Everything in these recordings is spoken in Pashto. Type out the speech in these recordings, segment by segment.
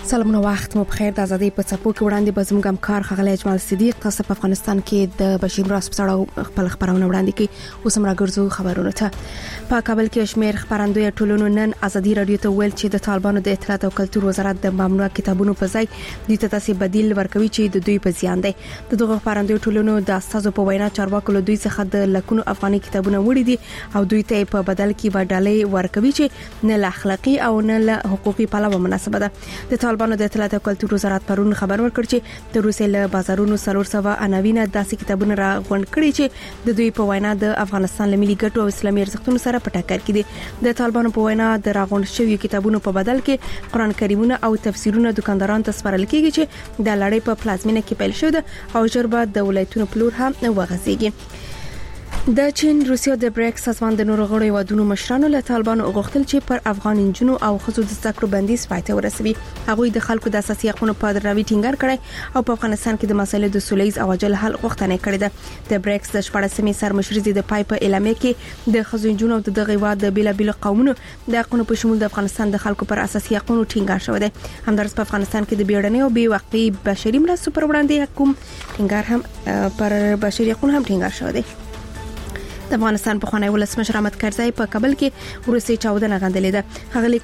سلامونه وخت مو بخیر. د ازادي په څپو کې وړاندې به زموږ همکار خغلی اجمال صدیق تاسو په افغانستان کې د بشیر راس په اړه خپل خبرونه وړاندې کوي. اوس هم راګرځو خبرونه ته. په کابل کې شمیر خبرندوی ټولنو نن ازادي رادیو ته ویل چې د طالبانو د اطلاعات او کلتور وزارت د ممنوع کتابونو په ځای د تاسو بدیل ورکوي چې د دوی په زیان دی. دغه خبرندوی ټولنو د استادو په وینا چارواکو له دوی څخه د لکونو افغاني کتابونه وړي دي او دوی ته په بدل کې وډالۍ ورکوي چې نه اخلاقی او نه حقوقي پلوه مناسبه ده. د طالبانو د اطلاعات او کلتور وزارت پرون خبر ورکړ چې د روسي له بازارونو 390 داسې کتابونه را غونډ کړي چې د دوی په وینا د افغانستان له ملي ګټو او اسلامي ارزښتونو سره په ټکر کې دي. د طالبانو په وینا د راغونډ شوی کتابونو په بدل کې قران کریمونه او تفسیرونه دکاندارانو ته سپارل کیږي چې د لړۍ په پلازمینه کې پیل شوه او ژر به د ولایتونو په لور هم وغځيږي. د چین روسیا د بریکس سازمان د نورو غړو هیوادونو مشرانو له طالبانو غوښتل چې پر افغان انجونو او خزو د ذکر بندیز پاتې ورسوي. هغه د خلکو د اساسي حقوقو په دراوی ټینګار کړي او په افغانستان کې د مسایلو د سولېز او عاجل حل غوښتنه کړې ده. د بریکس د 14مې سرمشري د پای په اعلامیه کې د خزو انجونو او د دغه د بیلابیل قومونو د حقوقو په شمول د افغانستان د خلکو پر اساسي حقوقو ټینګار شوی دی. همدارس په افغانستان کې د بیړنۍ او بې وقفي بشري مرستو پر وړاندې حکومت ټینګار هم پر بشري حقوقو هم ټینګار شوی دی. د افغانستان په خوانی ولسمشر احمد کرزی په کابل کې ورسې چاودنه غندلې ده. هغه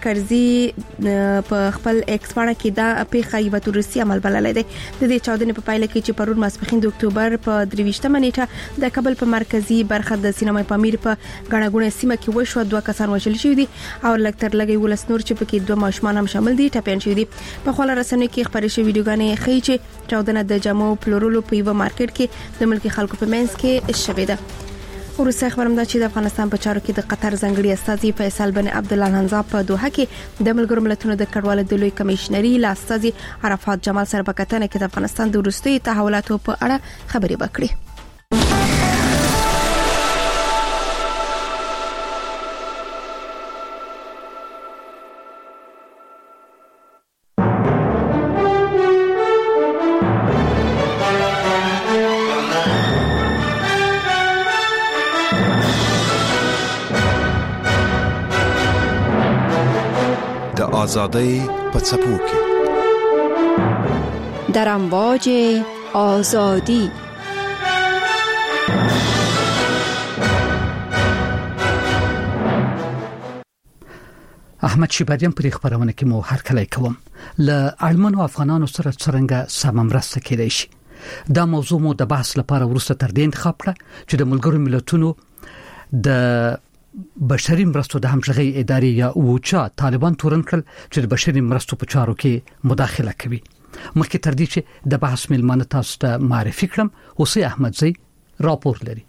کرزی په خپل ایکس باندې کې دا پیښه یو تورسي عمل بللې ده. د دې چاودنې په پایله کې چې پرون ماسپخین د اکتوبر په 23مه نیټه د کابل په مرکزی برخه د سینما پامیر په غړغړې سیمه کې وشو. 2 کسان وژل شوي دي او لکتر لګي ولس نور چې پکې 2 ماشومان هم شامل دي ټپيان شوي دي. په خپل رسنۍ کې خبرې شوې ویډیوګانې ښیي چې چاودنه د جامو پلورلو په یو مارکیټ کې د ملکی خلکو په منځ کې شوې ده. ورسره خبرم ده چې د افغانستان په چارو کې د قطر ځنګړي استاذي فیصل بن عبد الله حنزا په دوحه کې د ملګرو ملتونو د کډوالو د لوی کمشنري لا استاذي عرفات جمال سره په کتنه کې د افغانستان د وروستي تحولاتو په اړه خبرې وکړي. آزادی په څپو کې در امواج آزادی. احمد شیباریان پر خبرونه کې مو هر کله کوم ل اړمنو افغانانو سره څرنګه سممرسته کېدای شي. دا موضوع مو د بحث لپاره ورسته تر دې انتخاب کړه چې د ملګرو ملتونو د بشري مرستو د همغږي ادارې یا اوچا طالبان تورن کړل چې د بشري مرستو په چارو کې مداخله کوي. مخکې تر دې چې د بحث ملمنه تاسو ته معرفي کړم اوسې احمدزی راپور لري.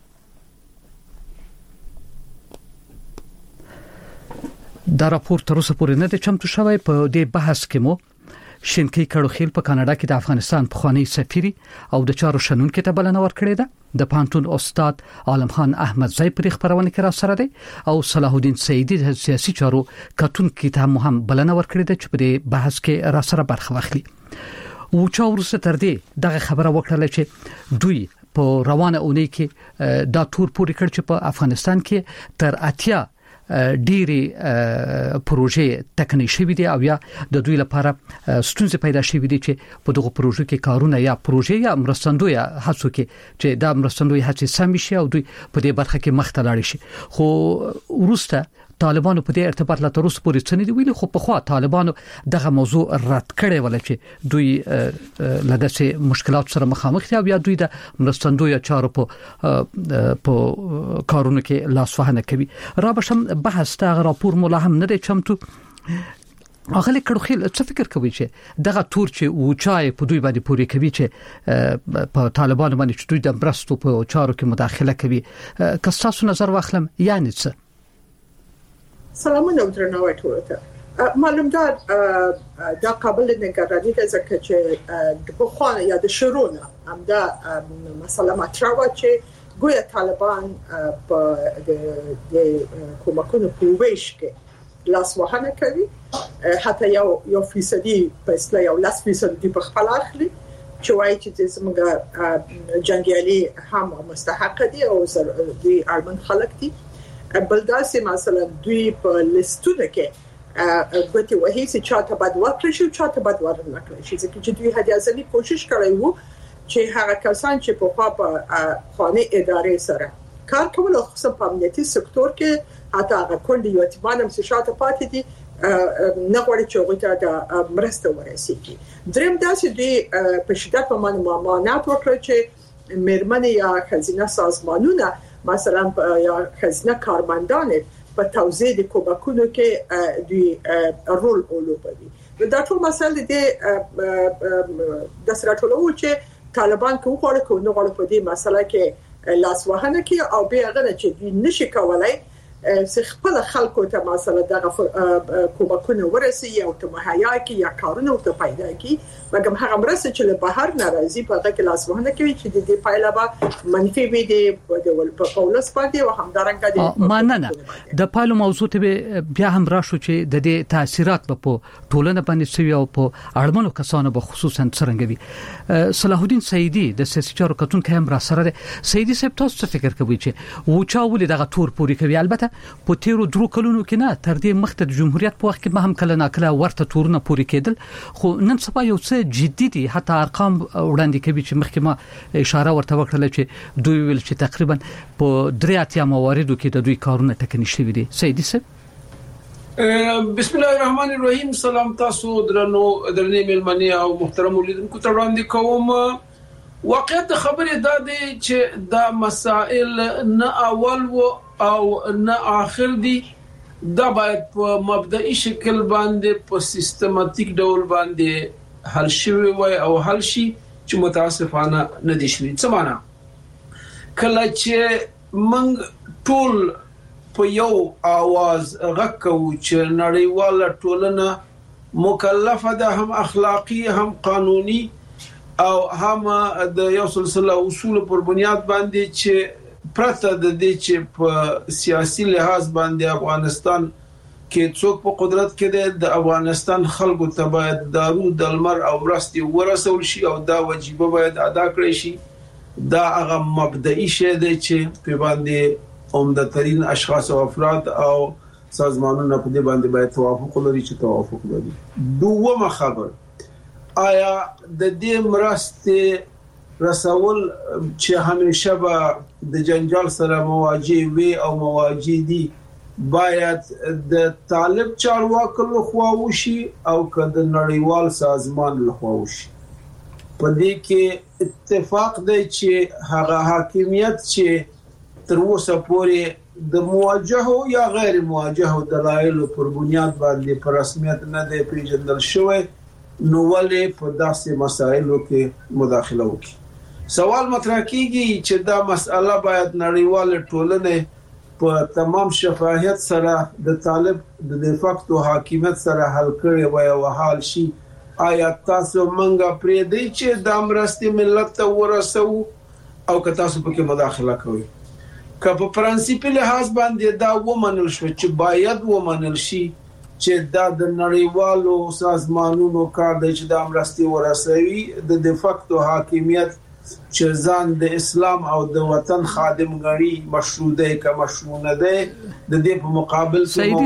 دا راپور تر اوسه پورې نه دی چمتو شوی. په دې بحث کې مو شینکی کړوخیل په کاناډا کې د افغانستان په خوانی سفیر او د چارو شنن کې ته بلنه ورکړې ده. د پانتون استاد عالم خان احمدزی پر خبرونه کې را سره دی او صلاح الدین سیدی د سیاسي چارو کتون کې ته هم بلنه ورکړې ده چې په بحث کې را سره برخه واخلي. او چا ورسره تر دې دغه خبره وکړه چې دوی په روانه اونۍ کې دا تور پوری کړ چې په افغانستان کې تر 80 ډيري پروژې تکنیک شوي دي او یا د دوی لپاره ستونزې پیدا شوي دي چې په دغه پروژو کې کارونه یا پروژې یا مرستندوی هڅو کې چې دا مرستندوی هڅې سم شي او دوی په دې برخه کې مخ ته لاړ شي. خو وروسته طالبانو په دې ارتباط لا تر اوسه پورې څه نه دی ویلي. خو په خوا طالبانو دغه موضوع رد کړي ول چې دوی لداسې مشکلات سره مخامخ دي او یا دوی د مرستندوی چارو په کارونو کې لاسوهنه کوي. را بشم بحث تا راپور مولا هم نه دی چمتو. اغلی کړوخیل څه فکر کوي چې دغه تور چې اوچای په دوی باندې پوری کوي چې په طالبانو باندې چې دوی د مرستو په چارو کې مداخله کوي که تاسو نظر واخلم یعنی څه؟ سلامونه درناوی ټول ته. معلوم ده دا قابل نگرانی ده ځکه چې د بخوانه یا د شرونه هم دا مسله مطرح و چې ګویا طالبان په د کومکونو په ویش کې لاسوهنه کوي. حتی یو فیصدي په اصطلاح یو 10% په خپل اخلي چې وایي چې زموږ جنگیالي هم مستحق دي او دوی اړمن خلک دي. بلداسې مثلا دوی په لیستونه کې ګوتې وهي چې چاته بد ورکړي شي چاته بد ورنکړي شي ځکه چې دوی هدي ازلي کوشش کړی وو چې هغه کسان چې په خانه ادارې سره کار کول او خصوصا په امنیتي سکتور کې حتی هغه کندي یو اتمانم چې شاته پاتې دي نه غواړي چې هغه ته مرسته ورسیږي. دریم داسې دی په شدت په معاملات وکړي چې مرمنې یا خزینه سازمانونه مثلا یا خزینه کارمندان په توزیع د کوبکونو کې دوی رول ولوبوي. دا ټول مسله دي د سره ټولو چې طالبان کوم غواړي کوم نه غواړي په دې مسله کې لاس وهنه کې او بیا غنه چې دوی نشي کولای خپل خلکو ته مثلا دغه کوبکونه ورسي او ته مهیا کې یا کارونه ته پیدا کی مګم هغه مرسته چې له بهر ناراضي په هغه کې لاس وهنه کوي چې د دې پایله به منفي وي د پولس باندې او همدارنګه د ماننه د پایلو موضوع ته بیا هم راشو چې د دې تاثیرات په ټولنه باندې سوي او په اړمنو کسانو به خصوصا څرنګوي. صلاح الدین سعیدی د سیاسي چارو کتونکو هم را سره سعیدی صاحب تاسو څه فکر کوي چې و چا ولې دغه تور پوری کوي؟ البته په تیرو درو کلونو کې نه تر دې مخته د جمهوریت په وخت کې هم کله ناکله ورته تورونه پوری کېدل خو نن سبا یو څه جدي دي حتی ارقام وړاندې کوي چې مخکې ما اشاره ورته وکړه چې دوی ویل چې تقریبا په 3 مواردو کې د دوی کارونه ټکني شوي دي. سعیدی صاحب بسم الله الرحمن الرحیم. سلام تاسو درنې ملمنې او محترم لیدونکو ته وړاندې کوم. واقعیت خبره دا دی چې دا مسائل نه اول او نه اخر دي. دا باید په مبدئي شکل باندې په سیستماتیک ډول باندې حل شوی وي او حل شي چې متاسفانه نه دي شوی. څه معنا؟ کله چې موږ ټول په یو आवाज غکو چې نړیواله ټولنه مکلفه ده هم اخلاقی هم قانوني او هم د یو سلسله اصول پر بنیاد باندې چې پرته د دې چې په سیاسي لحاظ باندې افغانستان کې څوک په قدرت کې ده د افغانستان خلکو ته باید دارو دلمر او مرستي ورسول شي او دا واجبه باید ادا کړی شي. دا هغه مبدئي شی دی چې په باندې عمده ترين اشخاص او افراد او سازمانونه په دې باندې باید توافق ولري چې توافق لري. دومره خبر آیا د دې مرستې رسول چې همیشه به د جنجال سره مواجه وي او مواجه دي باید د طالب چارواکو لخوا وشي او که د نړیوال سازمان لخوا وشي. په دې کې اتفاق دی چې هغه حاکمیت چې تر اوسه پورې د مواجهه یا غیر مواجهه دلایل پر بنیاد باندې پر رسمیت نه دی پیژندل شوی نو ولې په داسې مسایلو کې مداخله وکړي. سوال مطرح کیږي چې دا مسأله باید نړیوال ټولنه په تمام شفافیت سره د طالب د فاکتو حاکمیت سره حل کړي وای او حال شي. آیا تاسو منګه پرې دی چې د امرستي ملت ته ورسو او که تاسو پکې مداخله کوئ؟ که په پرنسپل لحاظ باندې دا ومنل شو چې باید ومنل شي چې دا د نړیوالو سازمانونو کار دی چې د امرستي ورسوي د فاکتو حاکمیت چې ځان د اسلام او د وطن خادم غړي مشروع دی که مشروع نه دی د دې په مقابل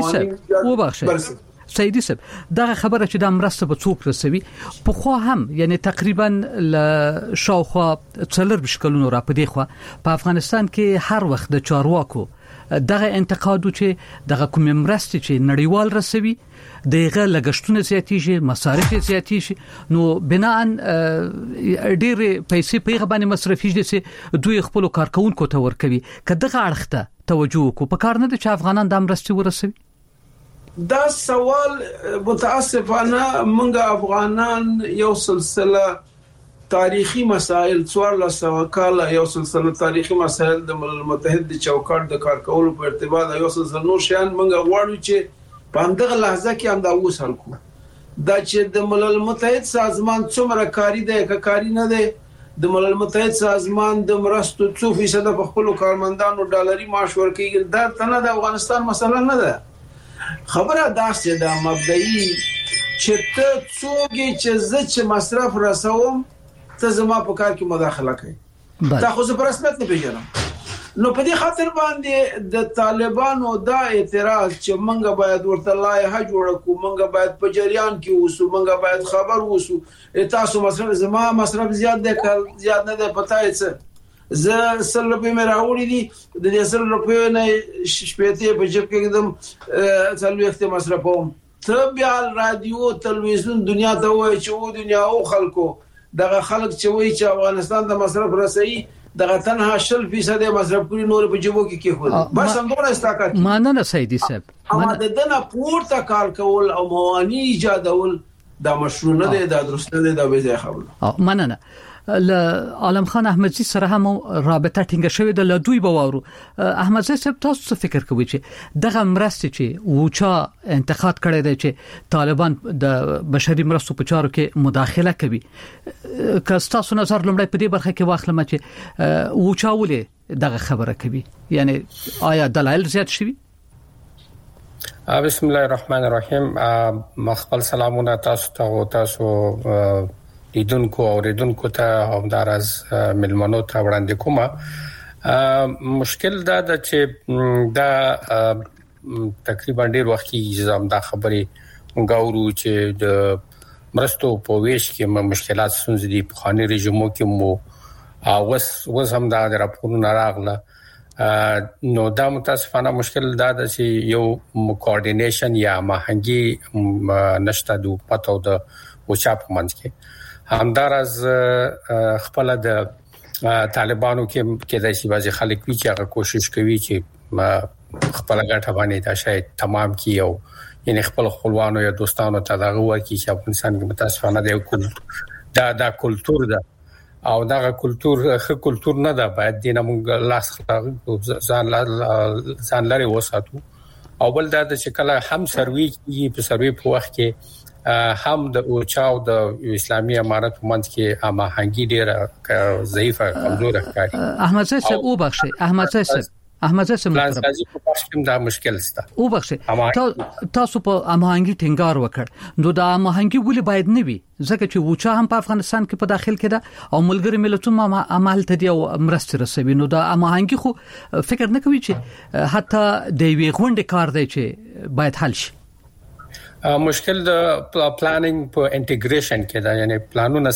سعیدی صاحب دا خبره چې د مرسته به څوک رسوي په خو هم یعنی تقریبا ل شاوخوا 4 کلونو را پدې خو په افغانستان کې هر وخت د چارواکو دغه انتقادو چې دغه کوم مرسته چې نړیوال رسوي دغه لګښتونه زیاتېږي مصارف زیاتېږي نو بناء ډېر پیسې په غبانې مصرفېږي چې دوی خپل کارکونکو ته ورکوي کداغه اړخته توجه کو په کار نه د افغانان د مرسته ورسوي. دا سوال متاسفانه موږ افغانان یو سلسله تاریخي مسائل 1400 کال یو سلسله تاریخي مسائل د ملل متحد د چوکاټ د کارکولو په ارتباط یو سلسله نور شیان موږ غواړو چې په همدغه لحظه کې هم دا وسل کو دا چې د ملل متحد سازمان څومره کاری دی که کاری نه دی د ملل متحد سازمان د مرستو 2% په خپل کارمندانو ډالري معاش ورکوي دا تنه د افغانستان مسله نه ده. خبره داسې ده مبدئي چې ته څوک چې زه چې مصرف رسوم ته زما په کار کې مداخله کوي. تا خو زه په رسمیت نه پیژنم نو په دې خاطر باندې د طالبانو دا اعتراض چې منګه باید ورته لایحه جوړ کړو، منګه باید په جریان کې اوسو، منګه باید خبر اوسو، تاسو مثلا زما مصرف زیات دی زیات نه دی پتاي څه ز 100 روپے مې راوړي دي د دې 100 روپے نه شپېته په جيب کې एकदम څلوي وخت مصرفوم. ته بیا رادیو تلویزیون دنیا ته وای چې و دنیا او خلکو دغه خلک چې وای چې افغانستان د مصرف رسي دغه تنها 0% مصرف کړی نور په جيبو کې خو بس همدغه استاکات ماننه سیدی صاحب اما د دنه پورته کار کول او مواني ایجادول دا مشروع نه دی، دا درست نه دی، دا به ځای خبره. مننه. عالم خان احمدزي سره هم رابطه ټینګه شوې د لدوی بوارو. احمدزي صاحب تاسو څه فکر کوئ چې دغه مرستې چې وچا انتقاد کړی دی چې طالبان د بشري مرستو په چارو کې مداخله کوي، که تاسو نظر لمړی په دې برخه کې واخلم چې وچا ولې دغه خبره کوي، یعنی آیا دلایل زیات شوي؟ بسم الله الرحمن الرحیم. مخبل سلامونه تاسو ته او تاسو لیدونکو او ریدونکو ته همدارز ملمنو ته وړاندې کومه. مشکل دا د چې دا تقریبا ډیر وخت کې دا خبرې غوړو چې د مرستو په ویش کې مشکلات څنګه دي په خاني رژیمو کې مو اوس هم دا راپورونه راغله. نو دا متاسفانه مشکل دا د چې یو کوارډینیشن یا ماهنګي نشته د پاتو د وچا په منځ کې. همدارز خپل د طالبانو کې د شیبازي خلک وی چې هغه کوشش کوي چې خپل ګټه باندې دا شاید تمام کیو، یعنی خپل خپلوانو یا دوستانو ته دا وایي چې افغانستان کې متاسفانه د یو دا کلچر ده او دا کلچر ښه کلچر نه ده، باید دینه موږ لاس ځان لري وساتو. او بل دا چې کله هم سروي کې په سروي په وخت کې هم د اوچاو د اسلامي امارت په منځ کې اماهنګي ډیره ضعیفه کمزوره ښکاري. احمدزي صاحب او بخښي، احمدزي صاحب دا مشکل ستا او بخښي تاسو په اماهنګي ټینګار وکړ، نو دا اماهنګي ولې باید نه وي؟ ځکه چې وچا هم په افغانستان کې په داخل کې ده او ملګری ملتونو عمل ته دی او مرستې رسوي، نو دا اماهنګي خو فکر نه کوي چې حتی د وی غونډې کار دی چې باید حل شي. مشکل د پلانینګ په انټیګریشن کې دا، یعنی پلانونه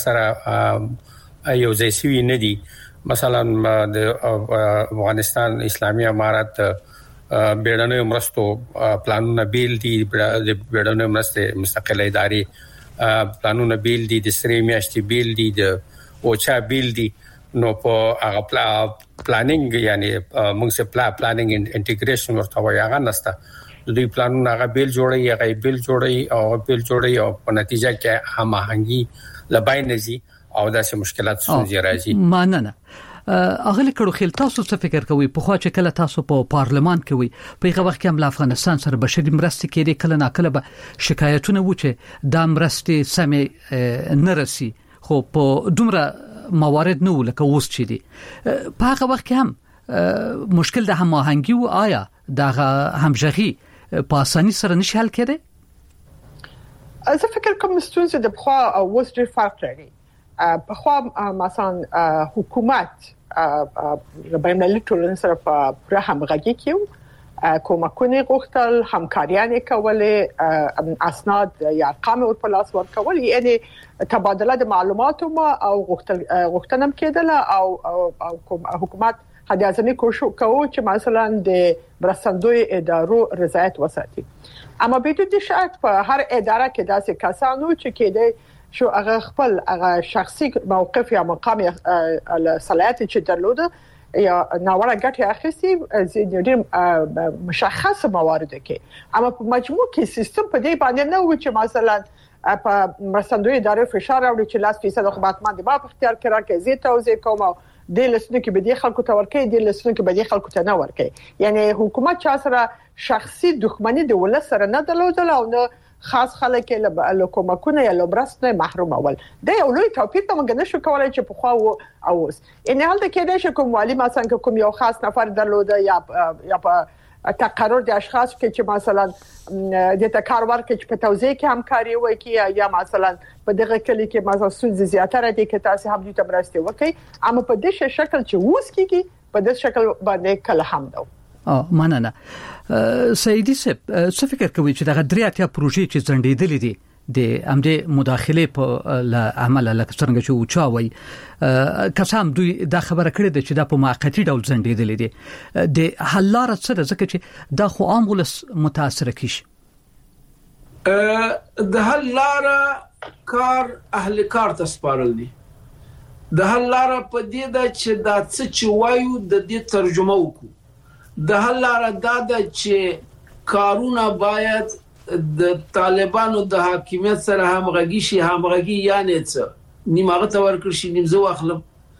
سره یو ځای سوي نه دي. مثلا د افغانستان اسلامي امارت بیړنیو مرستو پلانونه بیل دي، د بیړنیو مرستې مستقله ادارې پلانونه بیل دي، د سری میاشتې بیل دي، د اوچا بیل دي. نو په هغه پلانینګ یعنی موږ څه پلانینګ انټیګریشن ورته وایي هغه نسته. د دوی پلانونه هغه بیل جوړي او په نتیجه کې هماهنګي لباینځي او داسې مشکلات څنګه راځي. ماننه اغلی کړو خل تاسو څه فکر کوي؟ په خوا چې کله تاسو په پارلمان کې وي په هغه وخت کې هم افغانستان سره بشري مرستې کېږي، کله ناکله به شکایتونه و چې دا مرستې سمې نه رسي، خو په دومره موارد نه لکه اوس چې دي. په هغه وخت کې هم مشکل د هماهنګي او آیا د همغږي په اساني سره نشي حل کېدی؟ زه فکر کوم ستونزه د بخوا او اوس ډېر فرق لري. بخوا مثلا حکومت بینالمللي ټولنې سره په پوره همغږي کې کومکونه غوښتل، همکاریانه کولې، اسناد یا ارقام ور په لاس ورکول، یعنی تبادله د معلوماتو او غوښتنه کېدله او حکومت هدي اعظمي کوشش کوي چې مثلا د مرستندوی ادارو رضایت وساتي. اما بدون د شک په هر اداره کې داسې کسانو چې کېده شو هغه خپل هغه شخصي موقف یا مقام صلاحیت چې درلوده یا ناوړه ګټه اخیستي ډېر مشخص موارد کې. اما په مجموع کې سیستم په دې باندې نه و چې مثلا په مرستندوی ادارې فشار راوړي چې 10% خدمات ما په اختیار کې راکې زی توزیع کوم د لسنو کې به دي خلکو ته ورکې، د لسنو کې به دي خلکو ته نه ورکې. یعنی حکومت چا سره شخصي دښمنی د ولس سره نه درلودل او نه خاص خلک له کومکونه یا لبرست نه محروم اول. دا یو لوی توپیر ته موږ نشو کولای چې په خوا او اوس ان حال د کېدای شي کوم والی مثلا کوم یو خاص نفر درلوده یا په تقرر د اشخاص کې چې مثلا د تکار ورکې چې په توزیع کې همکاري وکړي یا مثلا په دغه کلی کې مثلا سود زیاتره دي کې تاسو هم دې تمرسته وکړي. اما په دې شکل چې اوس کېږي په دې شکل باندې کله هم دا مننه سیدی صاحب څه فکر کوي چې دغه دریاتیا پروژې چې ځنډېدلې دي د امده مداخله په عمل لکه څنګه چې اوچاوي کسام دوی دا خبره کړې ده چې دا په موقتی ډول ځنډېدلې دي د حل لار څه ده ځکه چې دا خو عام ولس متاثر کیږي د حل لار کار اهل کار ته سپارل دي د حل لار په دې ده چې دا څه چې وایو د دې ترجمه وکړو د حل لار دا ده چې کارونه باید د طالبانو د حاکمیت سره همغږي شي همغږي یعنی څه نیمه ته ورکړ شي نیمزه واخلم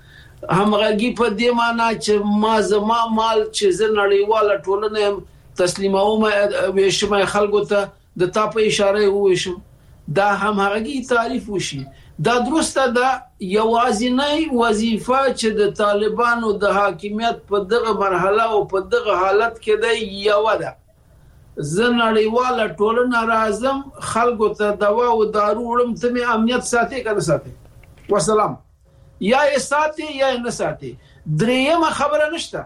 همغږي په دې معنی چې ما زما مال چې زه نړیواله ټولنه تسلیموم وشم خلکو ته د تا په اشاره وشم دا همغږي تعریف وشي دا درسته ده یوازینی وظیفه چې د طالبانو د حاکمیت په دغه مرحله او په دغه حالت کې ده یو ده زنړیواله ټولنه راځم خلکو ته دوا او دارو وړم ته می امنیت ساتي کنه ساتي والسلام یا یې ساتي یا نه ساتي دریمه خبره نشته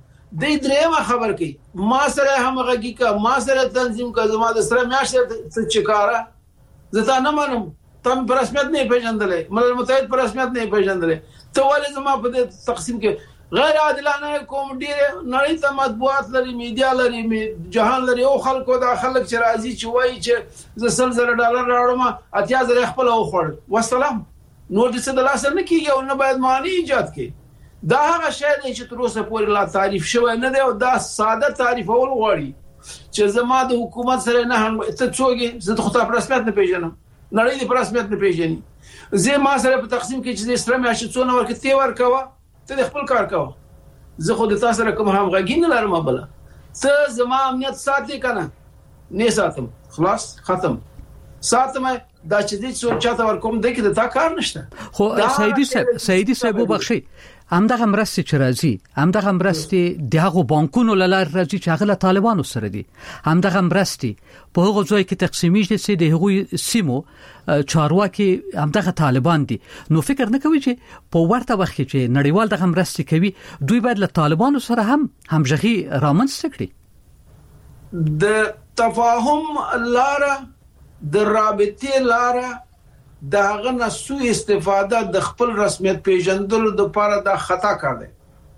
د دریمه خبر کوي ما سره همغږی کا ما سره تنظیم کا زما د سره میاشه څه چکاره زه نه منم تم پر رسمیت نه پیژندلې ملل متحد پر رسمیت نه پیژندلې ته ولې زما په تقسیم کې غیر عادلانه کوم ډیر نړۍ ته مطبوعات لري میډیا لري جهان لري او خلکو دا خلک چې راځي چې وایي چې زه $100 راوړم اتیا زره خپل او خور والسلام نور دې څه د لاس نه کیږي او نه باید معنی ایجاد کړي دا هغه شی دی چې تر اوسه پورې لا تعریف شوی نه دی او دا ساده تعریف اول غواړي چې زما د حکومت سره نه هم ته څوګي زه خو ته پر رسمیت نه پیژنم نړۍ دې پر رسمیت نه پیژني زه ما سره په تقسیم کې چې سره مې شڅونه ورکته ورکوه ته خپل کار کوه زه خو د تاسو سره کوم همغږی نه لرم بل ته زما امنیت ساتي کنه نه ساتم خلاص ختم ساتم دا چې دې څو چاته ورکوم د کې د تا کار نشته خو سیدی صاحب وبخشي همدغه مرستې چې راځي همدغه مرستې دغه بانکونو لار راځي چې هغه طالبانو سره دي همدغه مرستې په هغه ځای کې تقسیمیږي چې د هغوی سیمو چارواکي همدغه طالبان دي نو فکر نه کوي چې په ورته وخت کې نړیوال دغه مرستې کوي دوی باید له طالبانو سره هم همغږي رامنځته کړي د تفاهم لار د رابطې لار داغه نسو استفاده د خپل رسمیت پیژندلو د لپاره د خطا کار دی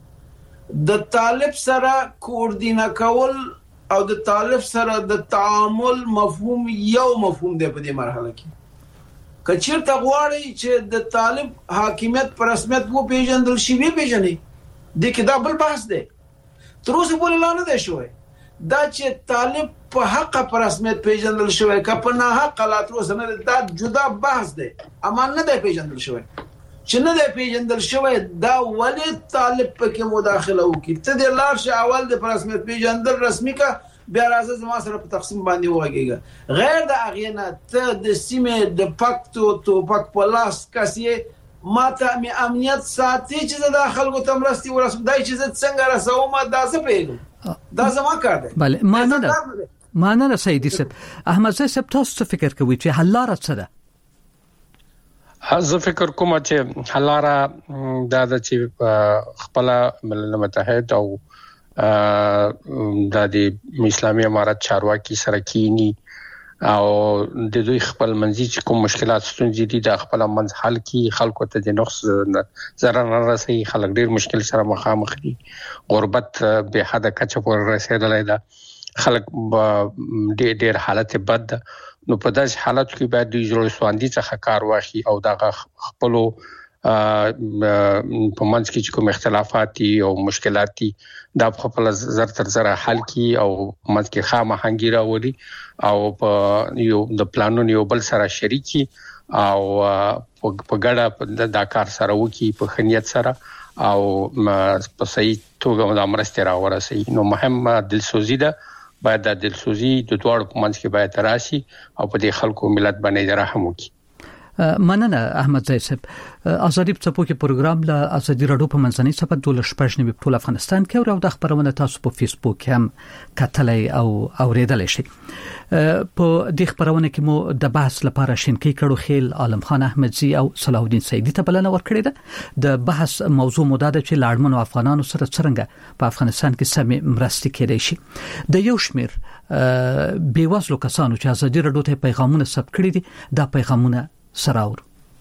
د طالب سره کوردینه کول او د طالب سره د تعامل مفهوم یو مفهوم دی په دې مرحله کې کچیرته غواړي چې د طالب حاکمیت پر رسمیت وو پیژندل شي وی پیژني د کې دا بل بحث دی تر اوسه پورې لا نه دی شوی دا چې طالب په حق پر رسمیت پیژندل شوی کپه نه حق لا تر اوسه نه دا جدا بحث دی اما نه دی پیژندل شوی چې نه دی پیژندل شوی دا ولې طالب پکې مداخله وکړي ته د لارښ اول د پر رسمیت پیژندل رسمي کا بیا راځي زما سره په تقسیم باندې وایي غیر د اغینه ته د سیمه د پکتو تو پک پلاس کسي ماته می امنیت ساتي چې د خلکو تمرستي ورسم دای چې څنګه رسومه دا څه پیګم دا زما کار دی بله معنی سیدی صاحب احمد صاحب تاسو فکر کوي چې حل لار څه ده زه فکر کوم چې حل لار دا د چې خپل ملل متحد او د اسلامي امارات چارواکي سره کینی او د دوی خپل منځي چې کوم مشکلات ستونزې دي د خپل منځ حل کی خلکو ته د نقص ضرر نه رسي خلک ډیر مشکل سره مخامخ دي غربت به حد کچه پر رسیدلای دا خلک ډیر حالت بد نو په داسې حالت کې باید د جوړ سواندي څخه کار واخلي او د خپل په منځ کې کوم اختلافات او مشکلات دي دا په خپل زر تر زر حل کی او منځ کې خامخانګي راوړي او په یو د پلانونو یو بل سره شریکي او په ګډه د کار سره وکي په خنیت سره او په صحیح توګه د مرسته راورسي نو مهم دلسوزي ده باید د دلسوزي د دوړ په منځ کې باید راشي او په دې خلکو ملت باندې رحم وکړي مننه احمد زید صاحب. ازادي په کې پروګرام له ازادي رادیو په منځنۍ صفحه 12 په ټول افغانستان کې او د خبرونه تاسو په فیسبوک هم کتلای او اوریدلای شئ. په دې خبرونه کې مو د بحث لپاره شینکی کړو خیل عالم خان احمدزي او صلاح الدین سیدی ته بلنه ورکړې ده. د بحث موضوع مدده چې لاړمنو افغانانو سره څنګه په افغانستان کې سمې مرستې کېدای شي. د یو شمیر بیوزلو کسانو چې ازادي رادیو ته پیغامونه ثبت کړي دي دا پیغامونه سراور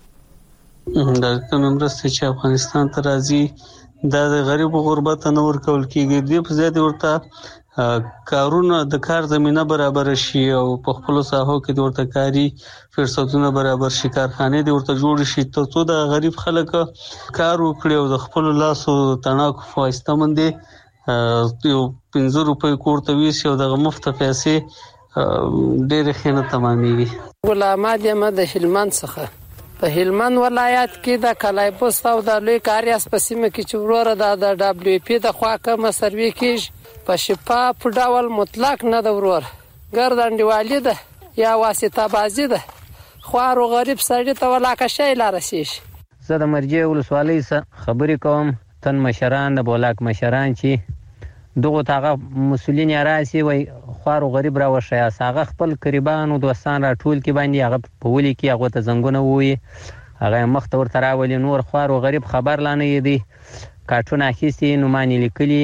دا کوم مرسته چې افغانستان ته راځي دا د غریب غربت نه ورکول کیږي. د په ځای ورته کارونه د کار زمينه برابر شي او په خپل ساحو کې د ورته کاری فرصتونه برابر شي، کارخانه د ورته جوړ شي ته د غریب خلک کار وکړي او د خپل لاسو تڼاکو فایسته مندي یو 15 روپۍ کوړه ویسي او د مفت پیسې ډېر خینه تمامېږي. غلامات یم د هلمند څخه په هلمند ولایت کې د کلایبوس او د لوی کاریاس په سیمه کې چې وروره د دبليو پی د خوا کوم سروي کې په شفاف ډول مطلق نه د ورور ګردانډیوالي ده یا واسطه بازي ده خوار او غریب سړی ته ولاکه شي لارسیش. زه د مرجع ولسوالۍ څخه خبرې کوم. تن مشران د بولاک مشران چې دغه تاغه مسولین راسي وي خوار او غریب را وشي هغه خپل قریبان او دوستان را ټول کې باندې هغه په ولي کې هغه ته زنګونه وي هغه مخ ته ورته راولي نور خوار او غریب خبر لانه دي کارټونه اخیستي نو مانی لیکلي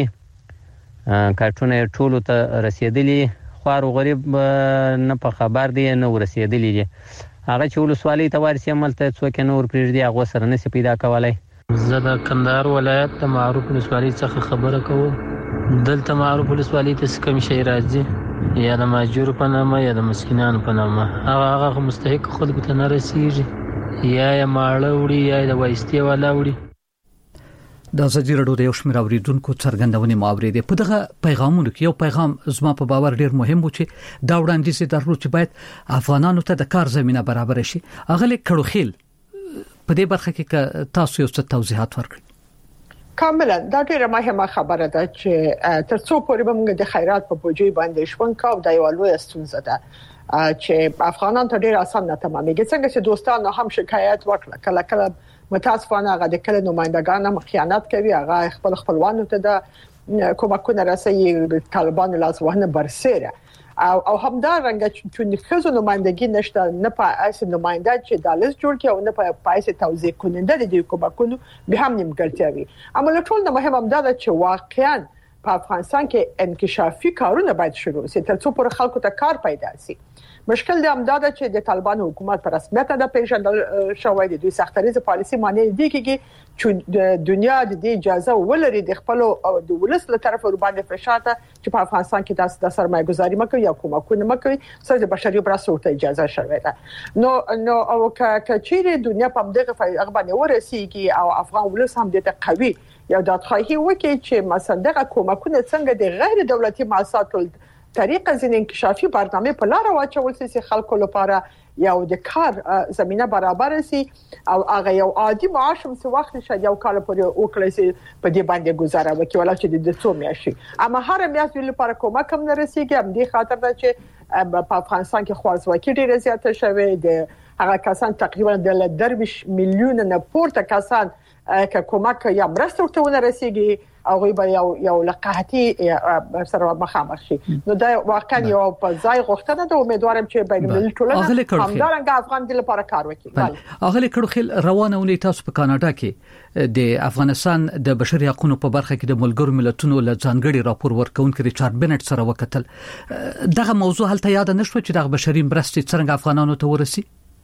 کارټونه ټول ته رسیدلي خوار او غریب نه په خبر دي نه ورسیدلي دي هغه چې ولسوالۍ ته ورسي عملته څوک نه ور پریږدي هغه سره نسی پیدا کولای. زه د کندهار ولایت د معروف ولسوالۍ څخه خبره کوم. دلته معروف ولسوالۍ ته کوم شي راځي یا د ماجور په نامه یا د مسکینانو په نامه هغه مستحق خلکو ته نه رسیږي یا ماړه وړي یا د وایستي والا وړي. د ازادي رادیو د یو شمېر اوریدونکو څرګندونې ماورې په دغه پیغامونو کې یو پیغام زما په باور ډیر مهم و چې دا وړاندیز درلود چې باید افغانانو ته د کار زمينه برابر شي. اغلی کړو خیل په دې برخه کې تاسو یو څه توضیحات ورکړئ. کاملا دا ډیره مهمه خبره ده چې ترڅو پورې موږ د خیرات په بوجي باندې شون کاو د یو لوی ستونزه ده چې افغانان ته ډیر اسانه نه تمامېږي. څنګه چې دوستانو هم شکایت وکړه کله کله متاسفانه هغه د کله نمائندگان هم خیانت کوي هغه خپل خپلوانو ته د کومکونه رسي طالبان لاس وهنه برسره او همدا رنګ چې خزو نمائندګي نشته نه په اساس نماینده چې دالس جوړ کړي او نه په پایسه توزیع کننده د کومکونو به هم نیمګړتیا وي. اما له ټول نه مهم هم دا چې واقعا په افغانستان کې انکشافي کارونه باید شروع شي ترڅو پر خلکو ته کار پیدا شي. مشکل دی همدا چې د طالبان حکومت پر رسمیت د پیژندل شوی د دوی سختریزه پالیسي معنی دی کې چې د دنیا د اجازه ولري د خپل د ولس له طرف ور باندې فشار چې په افغانستان کې د سرمایه گذاري مکوي یا کومکونه مکوي سره د بشري برابرۍ ته اجازه شوی ده. نو او کچېره دنیا په دغه هغه باندې ورسیږي او افغان ولس هم د قوي یا د خواهي وکي چې مثلا دغه کومکونه څنګه د غیر دولتي مؤسساتو طریقه ځین انکشافي برنامه په لار واچول سي خلکو لپاره یو د کار زمينه برابر سي او هغه یو عادي معاش هم څو وخت شاید یو کال پورې وکړي سي په دې باندې گزاره وکړي ولا چې د څو میاشي اما هر میاشت لپاره کومه کم نه رسیږي هم دې خاطر ده چې په افغانستان کې خوازوکي ډیره زیاته شوه د هغه کسان تقریبا د 10 میلیون نه پورته کسان که کومک یا مرسته ورته رسیږي او به یو لقحتي سره مخامخ شي. نو دا واقعا یو په ځای غوښتنه ده امیدوارم چې بین المللي ټولنه همدارنګه افغان د لپاره کار وکړي. اغلی کړو خل روانه ولې تاسو په کاناډا کې د افغانستان د بشري حقوقو په برخه کې د ملګرو ملتونو له ځانګړي راپور ورکونکو ریچارډ بنټ سره وکتل. دغه موضوع هلته یاد نه شو چې د بشري مرستې څنګه افغانانو ته ورسي.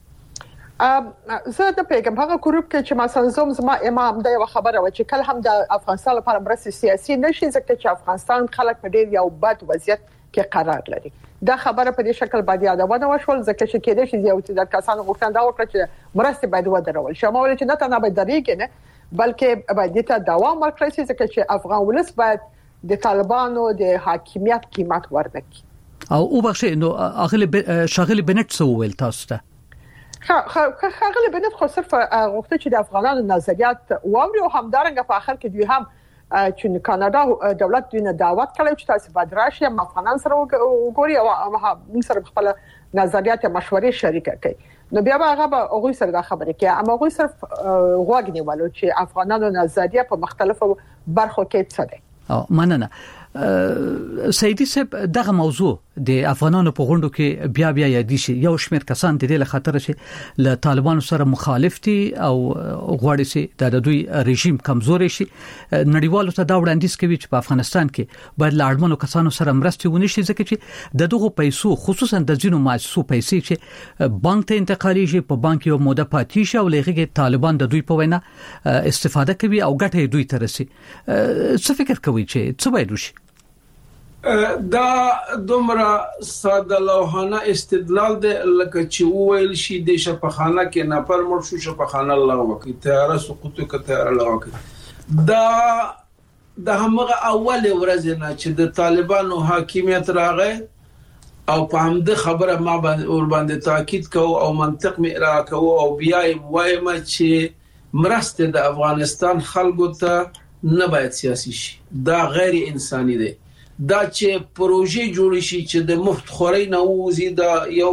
زه د پیغام هغه ګروپ کې چې مثلا زما امام د یو خبره و چې کله هم د افغانستان لپاره مرستې سیاسي نشي ځکه چې افغانستان خلک په ډیر یو بد وضعیت کې قرار لري. دا خبره په دې شکل باندې یادونه وشول ځکه چې کېدې شي یو چې د کسانو غوښتنه دا وکړه چې مرستې باید ودرول شي. ما ول چې نه تنه باید درېږي نه بلکې باید ته دوام ورکړي ځکه چې افغان ولس باید د طالبانو د حاکمیت قیمت ورنکړي. او بخښه نو اغلی شاغلی بنټ سو ویل تاسو ته خاغلی بنت خو صرف غوښته چې د افغانانو نظریات واوري او همدارنګه په اخر کې دوی هم چې کاناډا دولت دوی نه دعوت کړی چې تاسو باید راشي افغانان سره وګوري او موږ سره خپل نظریات مشورې شریک کړي. نو بیا هغه هغه سره خبرې کوي اما هغه صرف غوږ نیولو چې افغانانو نظریه په مختلفو برخو کې څه ده. مننه سیدی صاحب دغه موضوع د افغانانو په غونډو کې بیا یادی شي. یو شمېر کسان د دې له خاطر چې له طالبانو سره مخالف دي او غواړي چې د دوی رژیم کمزوري شي. نړیوالو ته دا وړاندیز کوي چې په افغانستان کې باید لاړمنو کسانو سره مرستې ونشي ځکه چې د دغه پیسو خصوصا د ځینو مؤسسو پیسې چې بانک ته انتقالي شي په بانک یو موده پاتې شي او لږه طالبان د دوی په وینا استفاده کوي او ګټه دوی ترسي. څه فکر کوي چې څه باید وشي؟ دا دومره ساده لوحانه استدلال دی لکه چې وویل شي د شفاخانه کې نفر مړ شو شفاخانه لغوه کوي تیاره سقوط کوي تیاره لغوه کوي. دا د همغه اول ورځ نه چې د طالبانو حاکمیت راغی او په همده خبره ما باندې تاکید کوو او منطق می ارائه کوو او بیا وایم چې مرسته د افغانستان خلکو ته نه باید سیاسي شي. دا غیر انساني دی. دا چې پروژې جوړ شي چې د مفت خوري نه وځي دا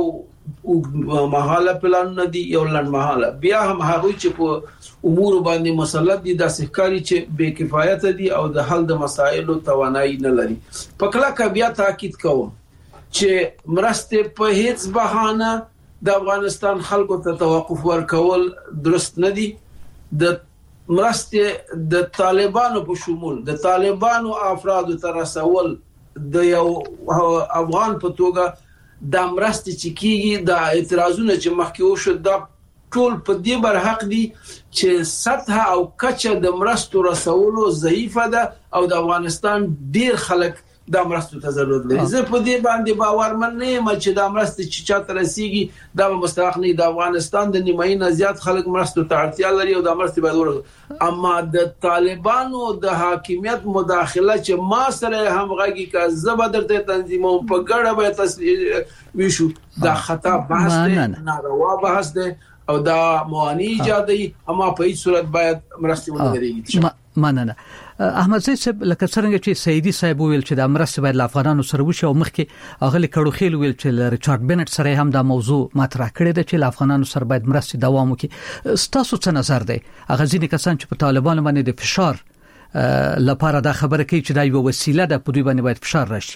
یو مهاله پلان نه دی یو لړ مهاله. بیا هم هغه چې په امور باندې مسلط دي د سحکاري چې بے کفایت دي او د حل د مسایلو توانایي نه لري. په کله بیا تاکید کوم چې مرسته په هیڅ بهانه د افغانستان خلکو ته توقف ورکول درست نه دي. د مرسته د طالبانو په شمول د طالبانو افرادو ته رسول د یو افغان په توګه د مرسته چې کیږي د اعتراضونو چې مخکې وشو دا ټول په دې برحق دي چې سطح او کچه د مرستو رسولو ضعیفه ده او د افغانستان ډیر خلک د مرستو ته ضرورت لري. زه په دې باندې باورمن نه یم چې د مرستې چې چاته رسیږي دا مستحق نه. د افغانستان د نیمایي نه زیات خلک مرستو ته اړتیا لري او د مرستې باید ورغلي. اما د طالبانو د حاکمیت مداخله چې ما سره همغږي کا زبردست تنظیمون په ګډه به تسلیل وشو دا خطا بحث دی ناروا بحث دی او دا موانع ایجادي اما په هیڅ صورت باید مرستې ونه لري. مننه. احمد زید صاحب لکه څنګه چې سیدی صاحب ویل چې د مرستې باید له افغانانو سره وشي او مخکې اغلی کړو خېل ویل چې ریچارډ بنټ سره هم دا موضوع مطرح کړی دی چې له افغانانو سره باید مرستې دوام وکړي. ستاسو څه نظر دی؟ هغه ځینې کسان چې په طالبانو باندې د فشار لپاره دا خبره کوي چې دا یو وسیله ده په دوی باندې باید فشار راشي.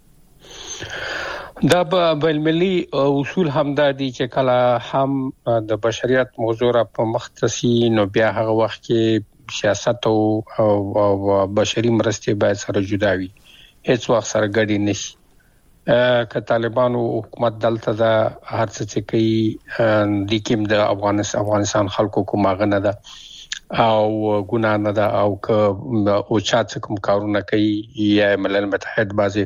دا بین المللي اصول هم دا دي چې کله هم د بشریت موضوع را په مختصي نو بیا هغه وخت کې سیاست او بشري مرستې باید سره جدا وي. هیڅ وخت سره ګډي نشي. که طالبانو حکومت دلته دا هر څه کوي د کوم د افغانستان خلکو کومه نه ده او ګنا نه ده او که او چات کوم کارونه کوي یا ملل متحد بازي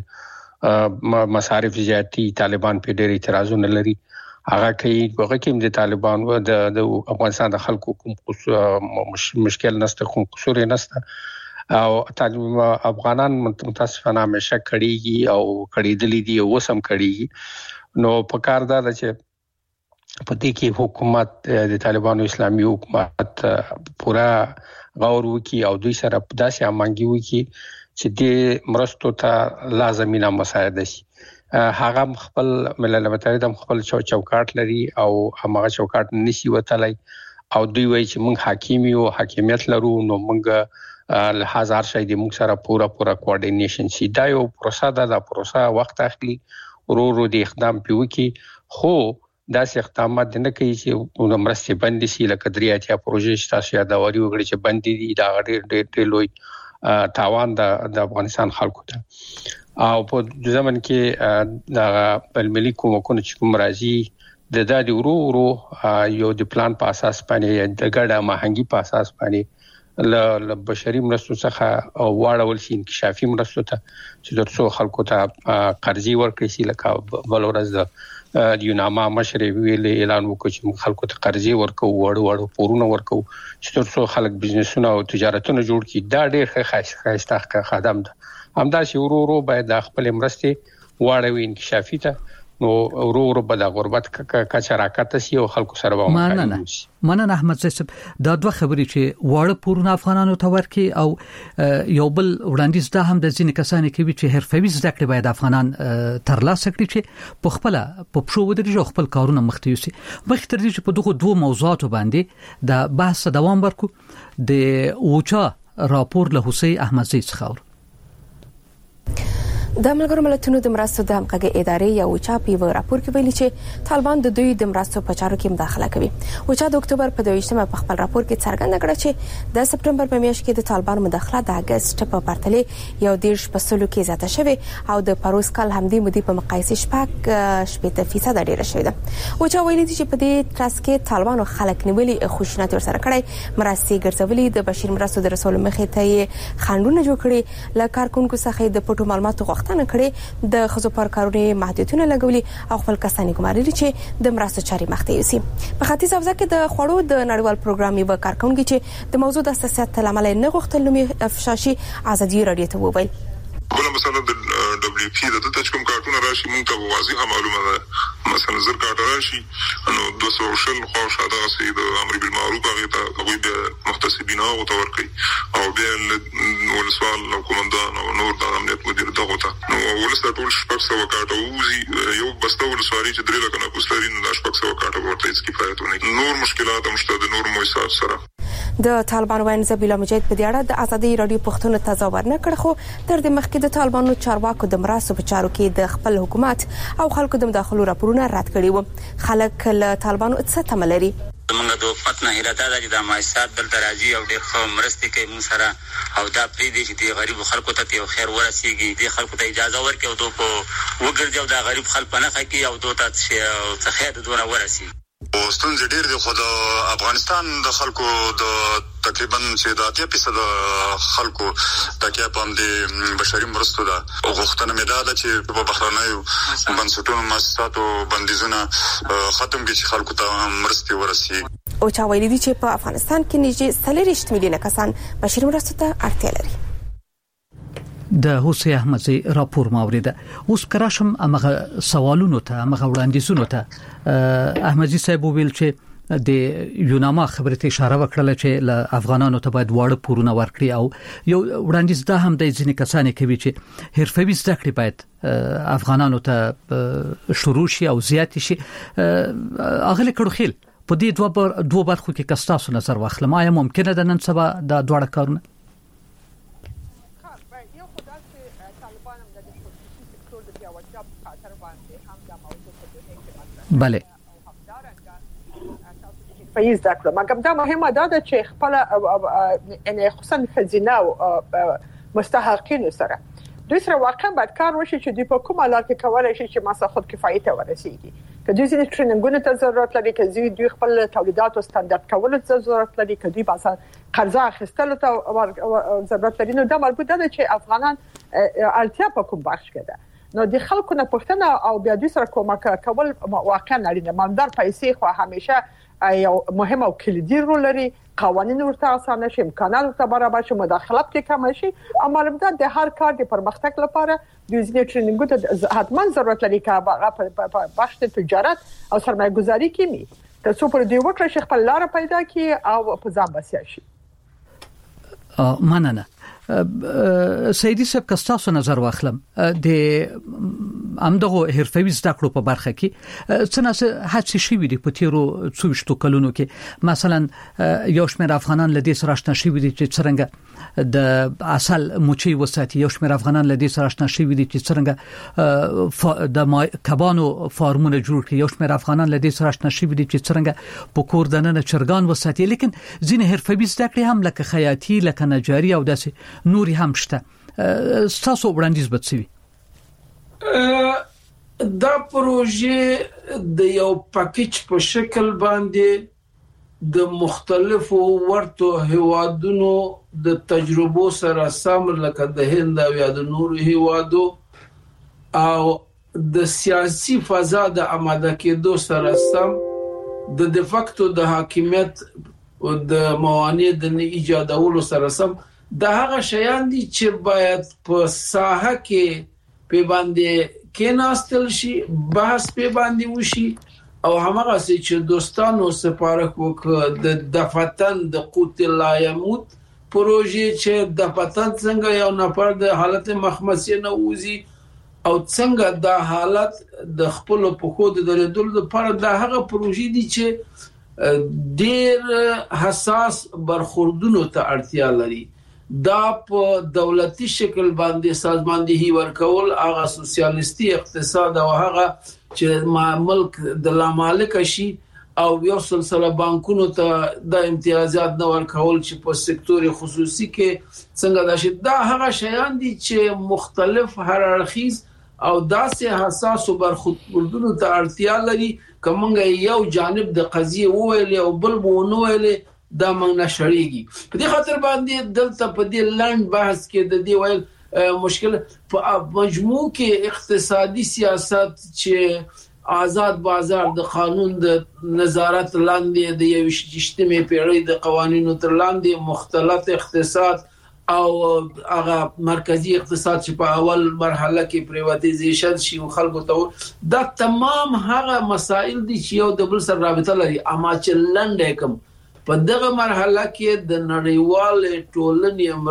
مصارف زیاتی طالبان په ډېر اعتراضونه لري. هغه کوي هغه کوم د طالبان او د افغانستان د خلکو کوم مشکل نشته کوم قصور نشته او طالب افغانان متاسفانه همیشه کړيږي او کړيدلې دي او سم کړيږي. نو په کار دا چې په دې کې حکومت د طالبانو اسلامي حکومت پورا غور وکي او دوی سره داسې امانګي وکي چې د مرستو ته لازمینه مساعده شي. هغه خپل ملل متحد هم خپل چوکاټ لري او هغه چوکاټ نشي وتلای او دوی وایي چې موږ حاکمی او حاکمیت لرو نو موږ له هزار شې د موږ سره پورا کوارډینیشن شي. دا یو پروسه ده. دا پروسه وخت اخلي. ورو د اقدام پیوکي خو داسې اقدامات نه کوي چې مرستې بند شي لکه دریاتیا پروژې چې تاسو یادواري وګړي چې بند دي دا ډېر لوی تاوان د افغانستان خلکو ته او په ځمن کې د بلملي کومکونه چې کوم راځي د دادي ورو یو د پلان په اساس باندې د ګډه ماهنګي په اساس باندې ل بشري مرستو څخه واړول شي انکشافي مرستو ته چې ترڅو خلکو ته قرضې ورکړي شي لکه بلورز د یوناما مشر ویل اعلان وکړ چې خلکو ته قرضې ورکو وړو پورونه ورکو چې ترڅو خلک بزنسونه او تجارتونه جوړ کړي. دا ډېر خاصه خدمت ده. همدا چې ورو باید د خپل مرستې واړوي انکشافي ته نو ورو ورو به د غربت کچا راکته شي او خلکو سره به مننه احمد زیسب دا دوه خبرې چې واړه پورونه افغانانو ته ورکي او یو بل وړاندیز دا هم د ځینې کسانو کوي چې حرفوي زده کړې باید افغانان ترلاسه کړي چې په خپل په پښو ودرېږي او خپل کارونه مخته یوسي مخ تر دې چې په دغه دوه موضوعاتو باندې د بحث دوام ورکړو د اوچا راپور له حسین احمد زی څخه د ملګرو ملتونو د مرستو د همغږي ادارې یو چا په راپور کې ویلي چې طالبان د دوی د مرستو په چارو کې مداخله کوي. اوچا د اکتوبر په 22مه په خپل راپور کې څرګنده کړه چې د سپټمبر په میاشت کې د طالبان مداخله د اگست په پرتله یو 10% کې زیاته شوه او د پروس کال همدې مودې په مقایسه 8% ډیره شوه ده. اوچا ویلي چې په دې ترڅ کې طالبانو خلک نیولي خوشنط ورسره کړی مرستې ګرځولي د بشیر مرستو د رسول مخې ته خندونه جوړ کړي ل کارکونکو څخه د پټو معلوماتو نه کړي د خزو پر کارونه محدودیتونه لګولي او خپل کسانې ګمارلي چې د مرستو چاري مخته یوسي. په ختیځ افریقا کې د خوړو د نړیوال پروګرام یو کارکونکي چې د موضوع د اساسیت لامل نه غوښتل نومي افشاشي ازادي رادیو ته وویل. بل مثلا د دبليو پی د تچکم کارتونه راشي مونږ ته واضحه معلومه ده مثلا زر کارت راشي نو 200 خو شاده سي د امر بالمعروف هغه ته هغه به محتسبین او تور کوي او به ولسوال او کومندان او نور د امنیت مدیر دغه ته نو ولسته ټول شپږ سو کارت اوزي یو بسته ولسوالي چې درې لکه نه کوسلري نو شپږ سو کارت ورته هیڅ کفایت نه نور مشکلات مشته د نور موثر سره د طالبان وین زبیلا مجید په دیاړه د ازادي رادیو پښتون تظاهر نه کړ خو تر دې مخکې د طالبانو چارواکو د مراسو په چارو کې د خپل حکومت او خلکو د مداخلو راپورونه رد کړي وو. خلک له طالبانو څه تمه لري؟ موږ د حکومت نه اراده ده چې د مایسات دلته راځي او ډېر ښه مرستې کوي موږ سره او دا پرې دي چې د غریب خلکو ته یو خیر ورسیږي د خلکو ته اجازه ورکړي او دوی په وګرځي او د غریب خلک په نخښه کې او دوی ته څه خیر دوی ورسیږي. ستون ډېر دی خو د افغانستان د خلکو د تقریبا چې د 80% خلکو تکیه په د بشري مرستو ده او غوښتنه مې ده چې په بهرنیو بنسټونو مؤسساتو بندیزونه ختم کړي چې خلکو ته مرستې ورسیږي. او چا ویلي دي چې په افغانستان کې نږدې 3 میلیونه کسان بشري مرستو ته اړتیا لري. د حسین احمدزی راپور ماوریده اوس کراشم امغه سوالونو ته امغه وړاندیزونو ته احمدزی صاحب ویل چې د یوناما خبرې ته اشاره وکړه چې ل افغانانو ته باید واړه پورونه ورکړي او یو وړاندیز دا هم د ځینې کسانې کوي چې حرفوي زده کړې باید افغانانو ته شروع شي او زیات شي. اغله کړو خیل په دې دوه برخو کې کستاسو نظر واخلم آیا ممکنه ده نن سبا د دوړه کارونه بله فیض دکړه مګر دا مهمه ده چې خپل ان خصوصا خزینه او مستحقین سره دوی سره واقعا باید کار وشي چې دوی په کومه لار کې کولای شي چې ماسه خود کفایت ورسیږي که دوی ځینې ټریننګونه ته ضرورت لري که دوی خپل تولیدات او ستاندرد کولو ته ضرورت لري که دوی مثلا قرضه اخیستلو ته ضرورت لري نو دا مربوط ده چې افغانان اړتیا په کوم بخش کې ده نو د خلکو نه پښتنه او بیا دوی سره کومک کول واقعا اړینه مالدار پیسې خو همیشه یو مهم او کلیدي رول لري قوانین ورته اسانه شي امکانات ورته برابر شي مداخلت کې کم شي اما البته د هر کار د پرمختګ لپاره د ځینې ټریننګ ته حتما ضرورت لري چې په بخش تجارت او سرمایه گذاري کې می تاسو پر دې وکړه چې خپل لار پیدا کړي او په ځان بسیا شي. مننه سیدی صاحب کستاسو نظر واخلم د امدغه حرفوي زده کړو په برخه کې څنګه هڅې شوې دي په تیرو 24 کلونو کې مثلا یو شمېر افغانان لدې سره آشنا شوي دي چې څنګه د اصل موچي وساتي یو شمېر افغانان لدې سره آشنا شوي دي چې څنګه د کبانو فارمونه جوړ کړي یو شمېر افغانان لدې سره آشنا شوي دي چې څنګه په کور دننه چرګان وساتي لیکن ځینې حرفوي زده کړې هم لکه خیاطي لکه نجاري او داسې نوري هم شته تاسو وړاندیز بتسوي دا پروژه د یو پاکیج په شکل باندې د مختلفو ورته هوادونو د تجربو سره سم لکه د هند او یا د نورو هوادو او د سیاسي فضا د آماده کېدو سره سم د ډیفاکتو د حاکمیت او د موانع د ایجادولو سره سم د هغه شیان دي چې باید په ساحه کې په باندې کېناستل شي بحث په باندې وشي او هغه چې دوستانو سپارښت وکړ د دفتن د قوت لا يموت پروژې چې د پتن څنګه یو نفر د حالت مخمسي نه وځي او څنګه د حالت د خپل په خود درېدل لپاره د هغه پروژې دي چې ډېر حساس برخوردونو ته اړتیا لري دا په دولتي شکل باندې سازماندهي ورکول هغه سوسیالیستي اقتصاد او هغه چې ملک د لامالک شي او یو سلسله بانکونو ته د امتیازات نه ورکول چې په سکتور خصوصي کې څنګه دا شي دا هغه شیان دي چې مختلف هررخیز او داسې حساس برخوردونو ته اړتیا لري کومه یو جانب د قضیه وویل او بل مونږ ویل دا موږ نشړیږي په دې خاطر باندې دلته په دې لاند بحث کې د دې ویل مشکل په مجموع کې اقتصادي سیاست چې آزاد بازار د قانون د نظارت لاندې د 21مې پیړۍ د قوانینو تر لاندې مختلط اقتصاد او هغه مرکزی اقتصاد چې په اول مرحله کې پریواتایزیشن شي او خلکو ته دا تمام هغه مسائل دي چې یو د بل سره رابطه لري اما چې لاندې کوم په دغه مرحله کې د نړیوال ټولنې